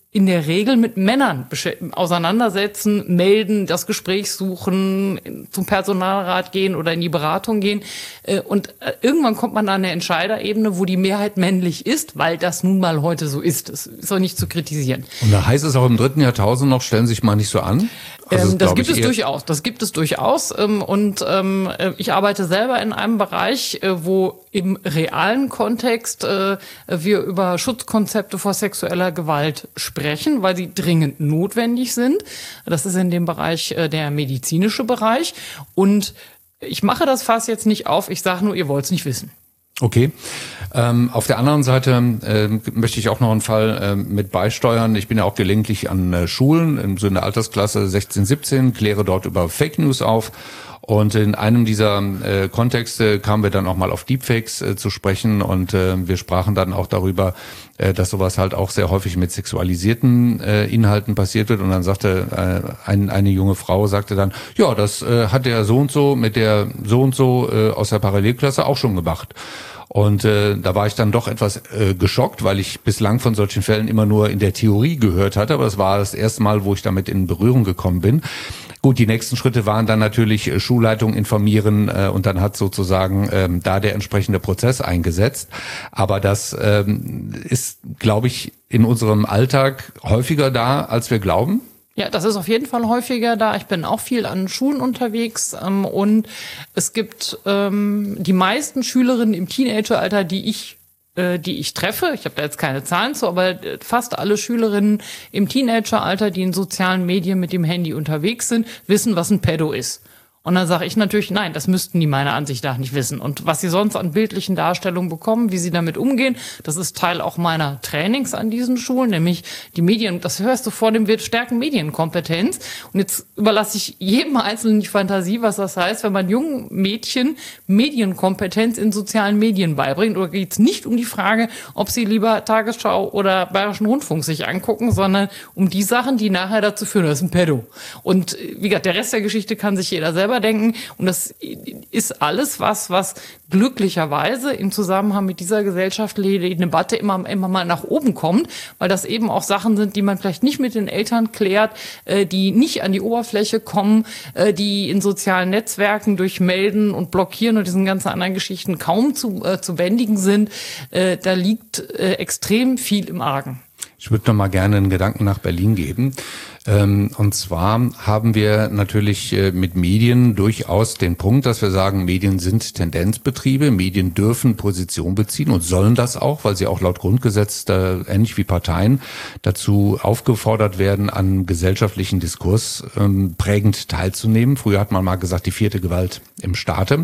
in der Regel mit Männern auseinandersetzen, melden, das Gespräch suchen, zum Personalrat gehen oder in die Beratung gehen. Und irgendwann kommt man an eine Entscheiderebene, wo die Mehrheit männlich ist, weil das nun mal heute so ist. Das ist auch nicht zu kritisieren. Und da heißt es auch im dritten Jahrtausend noch, stellen Sie sich mal nicht so an? Also ähm, das gibt es durchaus. Das gibt es durchaus. Und ähm, ich arbeite selber in einem Bereich, wo im realen Kontext äh, wir über Schutzkonzepte vor sexueller Gewalt sprechen, weil sie dringend notwendig sind. Das ist in dem Bereich äh, der medizinische Bereich. Und ich mache das Fass jetzt nicht auf. Ich sage nur, ihr wollt es nicht wissen. Okay. Ähm, auf der anderen Seite äh, möchte ich auch noch einen Fall äh, mit beisteuern. Ich bin ja auch gelegentlich an äh, Schulen, in so einer Altersklasse sechzehn, siebzehn, kläre dort über Fake News auf. Und in einem dieser äh, Kontexte kamen wir dann auch mal auf Deepfakes äh, zu sprechen und äh, wir sprachen dann auch darüber, äh, dass sowas halt auch sehr häufig mit sexualisierten äh, Inhalten passiert wird. Und dann sagte äh, ein, eine junge Frau, sagte dann, ja, das äh, hat der so und so mit der so und so äh, aus der Parallelklasse auch schon gemacht. Und äh, da war ich dann doch etwas äh, geschockt, weil ich bislang von solchen Fällen immer nur in der Theorie gehört hatte, aber es war das erste Mal, wo ich damit in Berührung gekommen bin. Gut, die nächsten Schritte waren dann natürlich äh, Schulleitung informieren äh, und dann hat sozusagen ähm, da der entsprechende Prozess eingesetzt. Aber das ähm, ist, glaube ich, in unserem Alltag häufiger da, als wir glauben. Ja, das ist auf jeden Fall häufiger da. Ich bin auch viel an Schulen unterwegs ähm, und es gibt ähm, die meisten Schülerinnen im Teenageralter, die ich äh, die ich treffe. Ich habe da jetzt keine Zahlen zu, aber fast alle Schülerinnen im Teenageralter, die in sozialen Medien mit dem Handy unterwegs sind, wissen, was ein Pädo ist. Und dann sage ich natürlich, nein, das müssten die meiner Ansicht nach nicht wissen. Und was sie sonst an bildlichen Darstellungen bekommen, wie sie damit umgehen, das ist Teil auch meiner Trainings an diesen Schulen, nämlich die Medien, das hörst du vor dem Wirt, stärken Medienkompetenz. Und jetzt überlasse ich jedem Einzelnen die Fantasie, was das heißt, wenn man jungen Mädchen Medienkompetenz in sozialen Medien beibringt. Oder geht es nicht um die Frage, ob sie lieber Tagesschau oder Bayerischen Rundfunk sich angucken, sondern um die Sachen, die nachher dazu führen, das ist ein Pädo. Und wie gesagt, der Rest der Geschichte kann sich jeder selber denken. Und das ist alles was, was glücklicherweise im Zusammenhang mit dieser gesellschaftlichen Debatte immer, immer mal nach oben kommt, weil das eben auch Sachen sind, die man vielleicht nicht mit den Eltern klärt, die nicht an die Oberfläche kommen, die in sozialen Netzwerken durch Melden und Blockieren und diesen ganzen anderen Geschichten kaum zu, äh, zu bändigen sind. Äh, da liegt äh, extrem viel im Argen. Ich würde noch mal gerne einen Gedanken nach Berlin geben. Ähm, und zwar haben wir natürlich äh, mit Medien durchaus den Punkt, dass wir sagen, Medien sind Tendenzbetriebe, Medien dürfen Position beziehen und sollen das auch, weil sie auch laut Grundgesetz, äh, ähnlich wie Parteien, dazu aufgefordert werden, an gesellschaftlichen Diskurs ähm, prägend teilzunehmen. Früher hat man mal gesagt, die vierte Gewalt im Staate.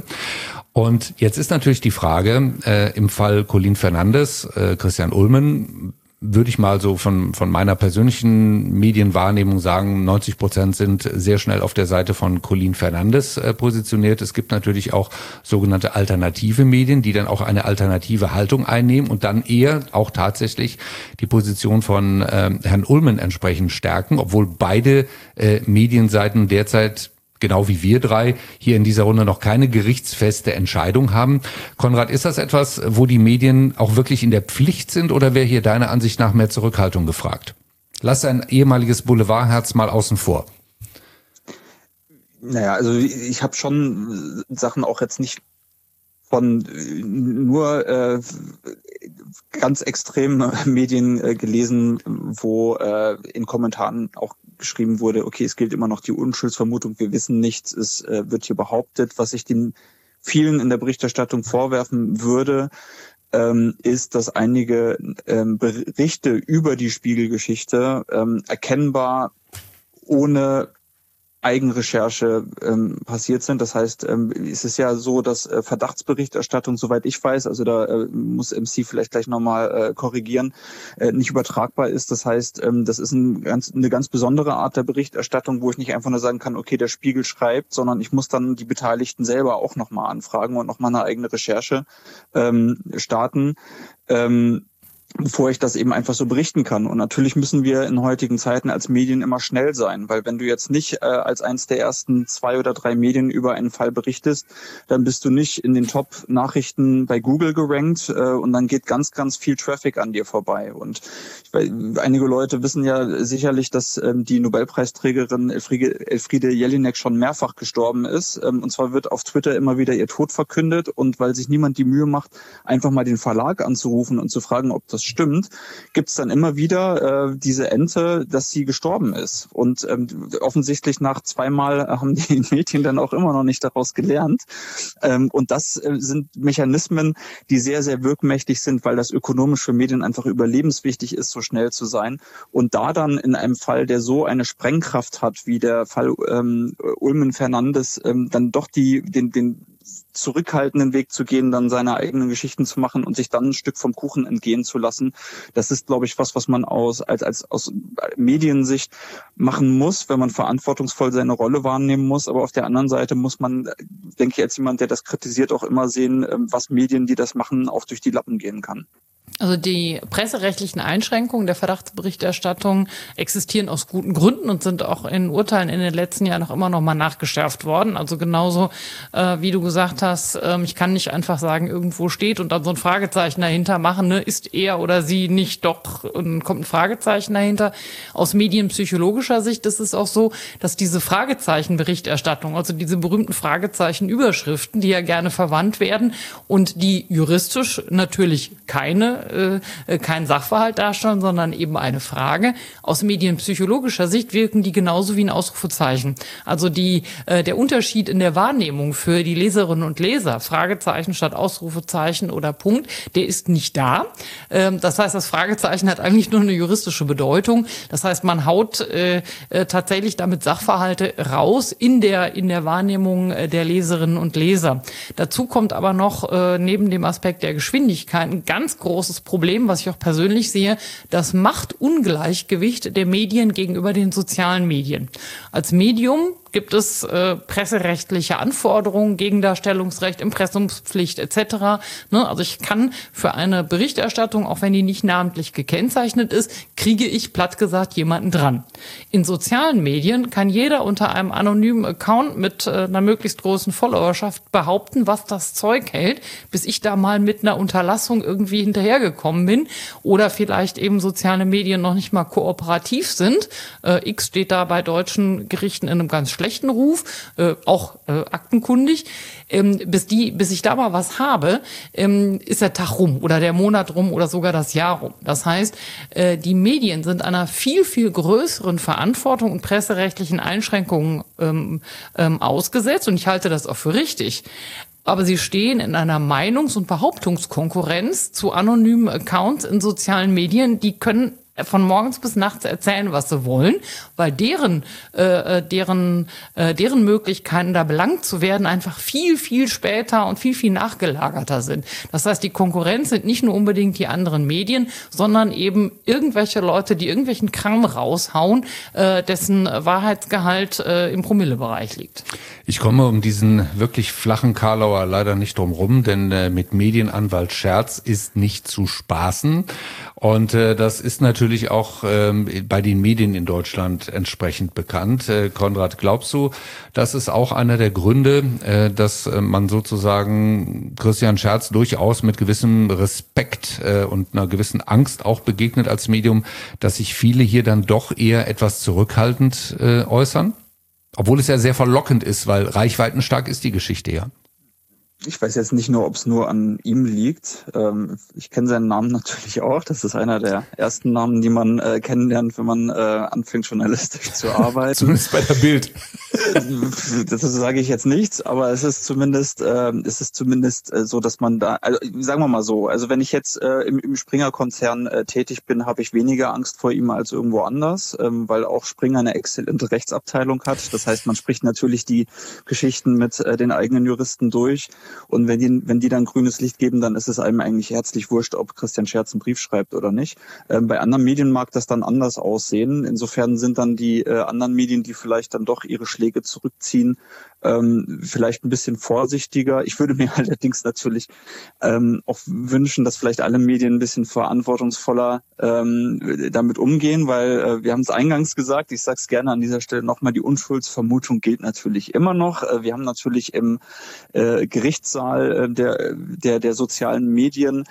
Und jetzt ist natürlich die Frage, äh, im Fall Colin Fernandes, äh, Christian Ulmen, würde ich mal so von von meiner persönlichen Medienwahrnehmung sagen, neunzig Prozent sind sehr schnell auf der Seite von Colin Fernandes äh, positioniert. Es gibt natürlich auch sogenannte alternative Medien, die dann auch eine alternative Haltung einnehmen und dann eher auch tatsächlich die Position von äh, Herrn Ulmen entsprechend stärken, obwohl beide äh, Medienseiten derzeit genau wie wir drei hier in dieser Runde noch keine gerichtsfeste Entscheidung haben. Konrad, ist das etwas, wo die Medien auch wirklich in der Pflicht sind oder wäre hier deiner Ansicht nach mehr Zurückhaltung gefragt? Lass ein ehemaliges Boulevardherz mal außen vor. Naja, also ich habe schon Sachen auch jetzt nicht von nur äh, ganz extremen Medien äh, gelesen, wo äh, in Kommentaren auch geschrieben wurde, okay, es gilt immer noch die Unschuldsvermutung, wir wissen nichts, es äh, wird hier behauptet. Was ich den vielen in der Berichterstattung vorwerfen würde, ähm, ist, dass einige ähm, Berichte über die Spiegelgeschichte ähm, erkennbar ohne Eigenrecherche ähm, passiert sind. Das heißt, ähm, es ist ja so, dass äh, Verdachtsberichterstattung, soweit ich weiß, also da äh, muss M C vielleicht gleich nochmal äh, korrigieren, äh, nicht übertragbar ist. Das heißt, ähm, das ist ein ganz, eine ganz besondere Art der Berichterstattung, wo ich nicht einfach nur sagen kann, okay, der Spiegel schreibt, sondern ich muss dann die Beteiligten selber auch nochmal anfragen und nochmal eine eigene Recherche ähm, starten. Ähm, bevor ich das eben einfach so berichten kann. Und natürlich müssen wir in heutigen Zeiten als Medien immer schnell sein, weil wenn du jetzt nicht äh, als eins der ersten zwei oder drei Medien über einen Fall berichtest, dann bist du nicht in den Top-Nachrichten bei Google gerankt äh, und dann geht ganz, ganz viel Traffic an dir vorbei. Und ich weiß, einige Leute wissen ja sicherlich, dass ähm, die Nobelpreisträgerin Elfriede, Elfriede Jelinek schon mehrfach gestorben ist. Ähm, und zwar wird auf Twitter immer wieder ihr Tod verkündet und weil sich niemand die Mühe macht, einfach mal den Verlag anzurufen und zu fragen, ob das stimmt, gibt es dann immer wieder äh, diese Ente, dass sie gestorben ist. Und ähm, offensichtlich nach zweimal haben die Medien dann auch immer noch nicht daraus gelernt. Ähm, und das äh, sind Mechanismen, die sehr, sehr wirkmächtig sind, weil das ökonomisch für Medien einfach überlebenswichtig ist, so schnell zu sein. Und da dann in einem Fall, der so eine Sprengkraft hat, wie der Fall ähm, Ulmen-Fernandes, ähm, dann doch die den den zurückhaltenden Weg zu gehen, dann seine eigenen Geschichten zu machen und sich dann ein Stück vom Kuchen entgehen zu lassen. Das ist, glaube ich, was, was man aus, als, als, aus Mediensicht machen muss, wenn man verantwortungsvoll seine Rolle wahrnehmen muss. Aber auf der anderen Seite muss man, denke ich, als jemand, der das kritisiert, auch immer sehen, was Medien, die das machen, auch durch die Lappen gehen kann. Also die presserechtlichen Einschränkungen der Verdachtsberichterstattung existieren aus guten Gründen und sind auch in Urteilen in den letzten Jahren noch immer noch mal nachgeschärft worden. Also genauso, äh, wie du gesagt hast, äh, ich kann nicht einfach sagen, irgendwo steht und dann so ein Fragezeichen dahinter machen, ne, ist er oder sie nicht doch, und kommt ein Fragezeichen dahinter. Aus medienpsychologischer Sicht ist es auch so, dass diese Fragezeichenberichterstattung, also diese berühmten Fragezeichenüberschriften, die ja gerne verwandt werden und die juristisch natürlich keine Äh, kein Sachverhalt darstellen, sondern eben eine Frage. Aus medienpsychologischer Sicht wirken die genauso wie ein Ausrufezeichen. Also die, äh, der Unterschied in der Wahrnehmung für die Leserinnen und Leser, Fragezeichen statt Ausrufezeichen oder Punkt, der ist nicht da. Ähm, das heißt, das Fragezeichen hat eigentlich nur eine juristische Bedeutung. Das heißt, man haut äh, äh, tatsächlich damit Sachverhalte raus in der, in der Wahrnehmung äh, der Leserinnen und Leser. Dazu kommt aber noch äh, neben dem Aspekt der Geschwindigkeit ein ganz großes Problem, was ich auch persönlich sehe, das Machtungleichgewicht der Medien gegenüber den sozialen Medien. Als Medium gibt es äh, presserechtliche Anforderungen, Gegendarstellungsrecht, Impressumspflicht et cetera. Ne? Also ich kann für eine Berichterstattung, auch wenn die nicht namentlich gekennzeichnet ist, kriege ich platt gesagt jemanden dran. In sozialen Medien kann jeder unter einem anonymen Account mit äh, einer möglichst großen Followerschaft behaupten, was das Zeug hält, bis ich da mal mit einer Unterlassung irgendwie hinterhergekommen bin oder vielleicht eben soziale Medien noch nicht mal kooperativ sind. Äh, X steht da bei deutschen Gerichten in einem ganz schlechten schlechten Ruf, äh, auch äh, aktenkundig. Ähm, bis die, bis ich da mal was habe, ähm, ist der Tag rum oder der Monat rum oder sogar das Jahr rum. Das heißt, äh, die Medien sind einer viel, viel größeren Verantwortung und presserechtlichen Einschränkungen ähm, ähm, ausgesetzt und ich halte das auch für richtig. Aber sie stehen in einer Meinungs- und Behauptungskonkurrenz zu anonymen Accounts in sozialen Medien, die können von morgens bis nachts erzählen, was sie wollen, weil deren äh, deren äh, deren Möglichkeiten, da belangt zu werden, einfach viel, viel später und viel, viel nachgelagerter sind. Das heißt, die Konkurrenz sind nicht nur unbedingt die anderen Medien, sondern eben irgendwelche Leute, die irgendwelchen Kram raushauen, äh, dessen Wahrheitsgehalt äh, im Promillebereich liegt. Ich komme um diesen wirklich flachen Karlauer leider nicht drum rum, denn äh, mit Medienanwalt Scherz ist nicht zu spaßen. Und äh, das ist natürlich auch ähm, bei den Medien in Deutschland entsprechend bekannt. Äh, Konrad, glaubst du, das ist auch einer der Gründe, äh, dass äh, man sozusagen Christian Scherz durchaus mit gewissem Respekt äh, und einer gewissen Angst auch begegnet als Medium, dass sich viele hier dann doch eher etwas zurückhaltend äh, äußern? Obwohl es ja sehr verlockend ist, weil reichweitenstark ist die Geschichte ja. Ich weiß jetzt nicht nur, ob es nur an ihm liegt. Ähm, ich kenne seinen Namen natürlich auch. Das ist einer der ersten Namen, die man äh, kennenlernt, wenn man äh, anfängt, journalistisch zu arbeiten. Zumindest bei der Bild. Das sage ich jetzt nichts, aber es ist zumindest, äh, es ist zumindest äh, so, dass man da, also sagen wir mal so, also wenn ich jetzt äh, im, im Springer-Konzern äh, tätig bin, habe ich weniger Angst vor ihm als irgendwo anders, ähm, weil auch Springer eine exzellente Rechtsabteilung hat. Das heißt, man spricht natürlich die Geschichten mit äh, den eigenen Juristen durch. Und wenn die, wenn die dann grünes Licht geben, dann ist es einem eigentlich herzlich wurscht, ob Christian Scherz einen Brief schreibt oder nicht. Ähm, bei anderen Medien mag das dann anders aussehen. Insofern sind dann die äh, anderen Medien, die vielleicht dann doch ihre Schläge zurückziehen, ähm, vielleicht ein bisschen vorsichtiger. Ich würde mir allerdings natürlich ähm, auch wünschen, dass vielleicht alle Medien ein bisschen verantwortungsvoller ähm, damit umgehen, weil äh, wir haben es eingangs gesagt, ich sage es gerne an dieser Stelle nochmal, die Unschuldsvermutung gilt natürlich immer noch. Äh, wir haben natürlich im äh, Gerichtssaal äh, der, der, der sozialen Medien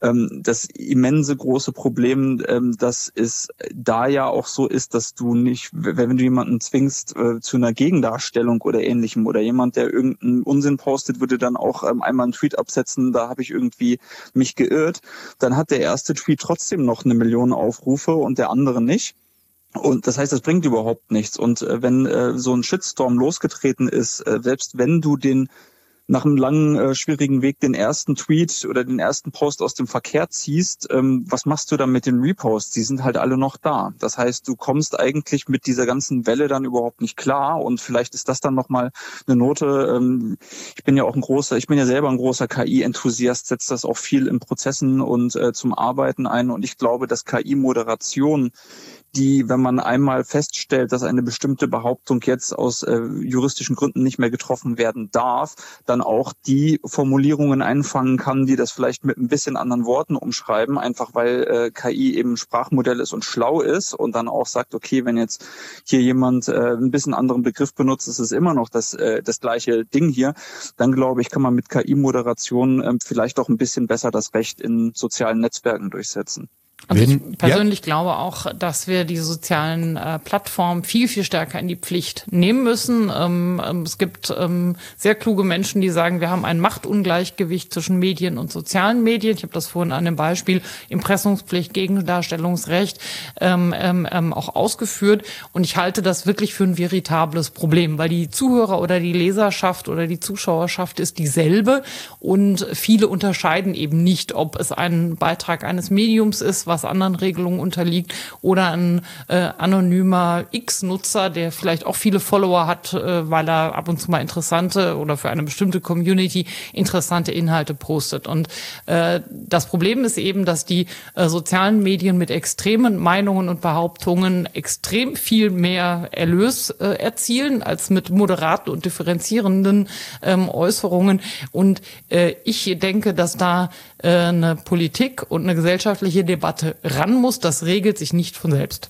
das immense große Problem, dass es da ja auch so ist, dass du nicht, wenn du jemanden zwingst zu einer Gegendarstellung oder Ähnlichem oder jemand, der irgendeinen Unsinn postet, würde dann auch einmal einen Tweet absetzen, da habe ich irgendwie mich geirrt, dann hat der erste Tweet trotzdem noch eine Million Aufrufe und der andere nicht. Und das heißt, das bringt überhaupt nichts. Und wenn so ein Shitstorm losgetreten ist, selbst wenn du den nach einem langen, äh, schwierigen Weg den ersten Tweet oder den ersten Post aus dem Verkehr ziehst, ähm, was machst du dann mit den Reposts? Die sind halt alle noch da. Das heißt, du kommst eigentlich mit dieser ganzen Welle dann überhaupt nicht klar und vielleicht ist das dann nochmal eine Note. Ähm, ich bin ja auch ein großer, ich bin ja selber ein großer K I-Enthusiast, setzt das auch viel in Prozessen und äh, zum Arbeiten ein und ich glaube, dass K I-Moderation, die, wenn man einmal feststellt, dass eine bestimmte Behauptung jetzt aus äh, juristischen Gründen nicht mehr getroffen werden darf, dann auch die Formulierungen einfangen kann, die das vielleicht mit ein bisschen anderen Worten umschreiben, einfach weil äh, K I eben Sprachmodell ist und schlau ist und dann auch sagt, okay, wenn jetzt hier jemand äh, ein bisschen anderen Begriff benutzt, ist es immer noch das, äh, das gleiche Ding hier, dann glaube ich, kann man mit K I-Moderation äh, vielleicht auch ein bisschen besser das Recht in sozialen Netzwerken durchsetzen. Also ich persönlich ja. glaube auch, dass wir die sozialen äh, Plattformen viel, viel stärker in die Pflicht nehmen müssen. Ähm, ähm, es gibt ähm, sehr kluge Menschen, die sagen, wir haben ein Machtungleichgewicht zwischen Medien und sozialen Medien. Ich habe das vorhin an dem Beispiel Impressumspflicht, Gegendarstellungsrecht ähm, ähm, auch ausgeführt. Und ich halte das wirklich für ein veritables Problem, weil die Zuhörer oder die Leserschaft oder die Zuschauerschaft ist dieselbe. Und viele unterscheiden eben nicht, ob es ein Beitrag eines Mediums ist, was anderen Regelungen unterliegt, oder ein äh, anonymer X-Nutzer, der vielleicht auch viele Follower hat, äh, weil er ab und zu mal interessante oder für eine bestimmte Community interessante Inhalte postet. Und äh, das Problem ist eben, dass die äh, sozialen Medien mit extremen Meinungen und Behauptungen extrem viel mehr Erlös äh, erzielen als mit moderaten und differenzierenden ähm, Äußerungen. Und äh, ich denke, dass da äh, eine Politik und eine gesellschaftliche Debatte ran muss. Das regelt sich nicht von selbst.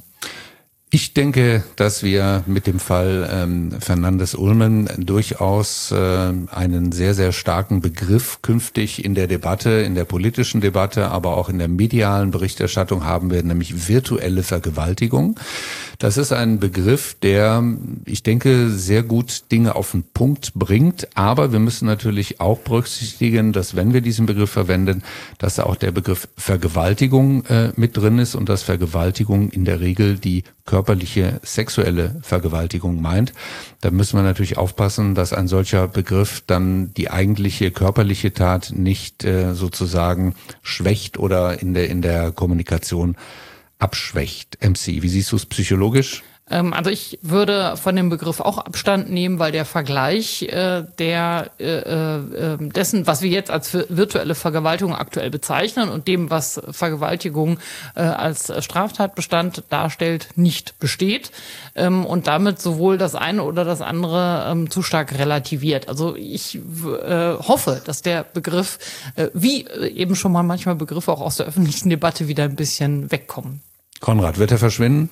Ich denke, dass wir mit dem Fall ähm, Fernandes-Ulmen durchaus äh, einen sehr, sehr starken Begriff künftig in der Debatte, in der politischen Debatte, aber auch in der medialen Berichterstattung haben werden, nämlich virtuelle Vergewaltigung. Das ist ein Begriff, der, ich denke, sehr gut Dinge auf den Punkt bringt. Aber wir müssen natürlich auch berücksichtigen, dass wenn wir diesen Begriff verwenden, dass auch der Begriff Vergewaltigung äh, mit drin ist und dass Vergewaltigung in der Regel die körperliche, sexuelle Vergewaltigung meint. Da müssen wir natürlich aufpassen, dass ein solcher Begriff dann die eigentliche körperliche Tat nicht äh, sozusagen schwächt oder in der, in der Kommunikation abschwächt. M C, wie siehst du es psychologisch? Also ich würde von dem Begriff auch Abstand nehmen, weil der Vergleich äh, der äh, äh, dessen, was wir jetzt als virtuelle Vergewaltigung aktuell bezeichnen und dem, was Vergewaltigung äh, als Straftatbestand darstellt, nicht besteht ähm, und damit sowohl das eine oder das andere ähm, zu stark relativiert. Also ich äh, hoffe, dass der Begriff, äh, wie eben schon mal manchmal Begriffe auch aus der öffentlichen Debatte wieder ein bisschen wegkommen. Konrad, wird er verschwinden?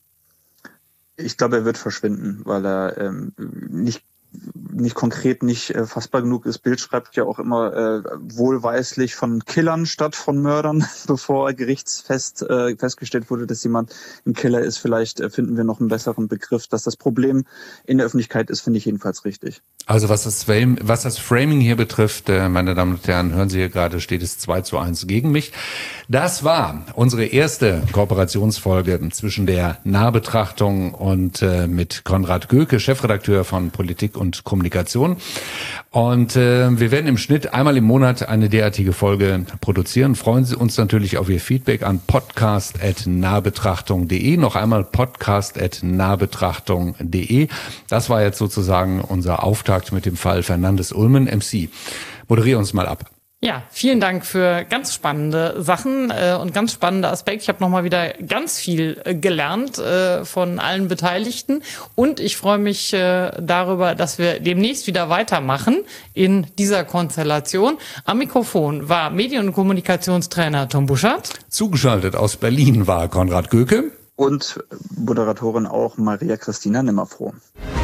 Ich glaube, er wird verschwinden, weil er ähm, nicht nicht konkret, nicht äh, fassbar genug ist. Bild schreibt ja auch immer äh, wohlweislich von Killern statt von Mördern, bevor gerichtsfest äh, festgestellt wurde, dass jemand ein Killer ist. Vielleicht äh, finden wir noch einen besseren Begriff. Dass das Problem in der Öffentlichkeit ist, finde ich jedenfalls richtig. Also was das, Frame, was das Framing hier betrifft, äh, meine Damen und Herren, hören Sie hier gerade, steht es zwei zu eins gegen mich. Das war unsere erste Kooperationsfolge zwischen der Nahbetrachtung und äh, mit Konrad Göke, Chefredakteur von Politik und und Kommunikation. Und äh, wir werden im Schnitt einmal im Monat eine derartige Folge produzieren. Freuen Sie uns natürlich auf Ihr Feedback an podcast at nahbetrachtung punkt de. Noch einmal podcast at nahbetrachtung punkt de. Das war jetzt sozusagen unser Auftakt mit dem Fall Fernandes-Ulmen. M C, moderiere uns mal ab. Ja, vielen Dank für ganz spannende Sachen äh, und ganz spannende Aspekte. Ich habe nochmal wieder ganz viel äh, gelernt äh, von allen Beteiligten und ich freue mich äh, darüber, dass wir demnächst wieder weitermachen in dieser Konstellation. Am Mikrofon war Medien- und Kommunikationstrainer Tom Buschert. Zugeschaltet aus Berlin war Konrad Göke. Und Moderatorin auch Maria Christina Nimmerfroh.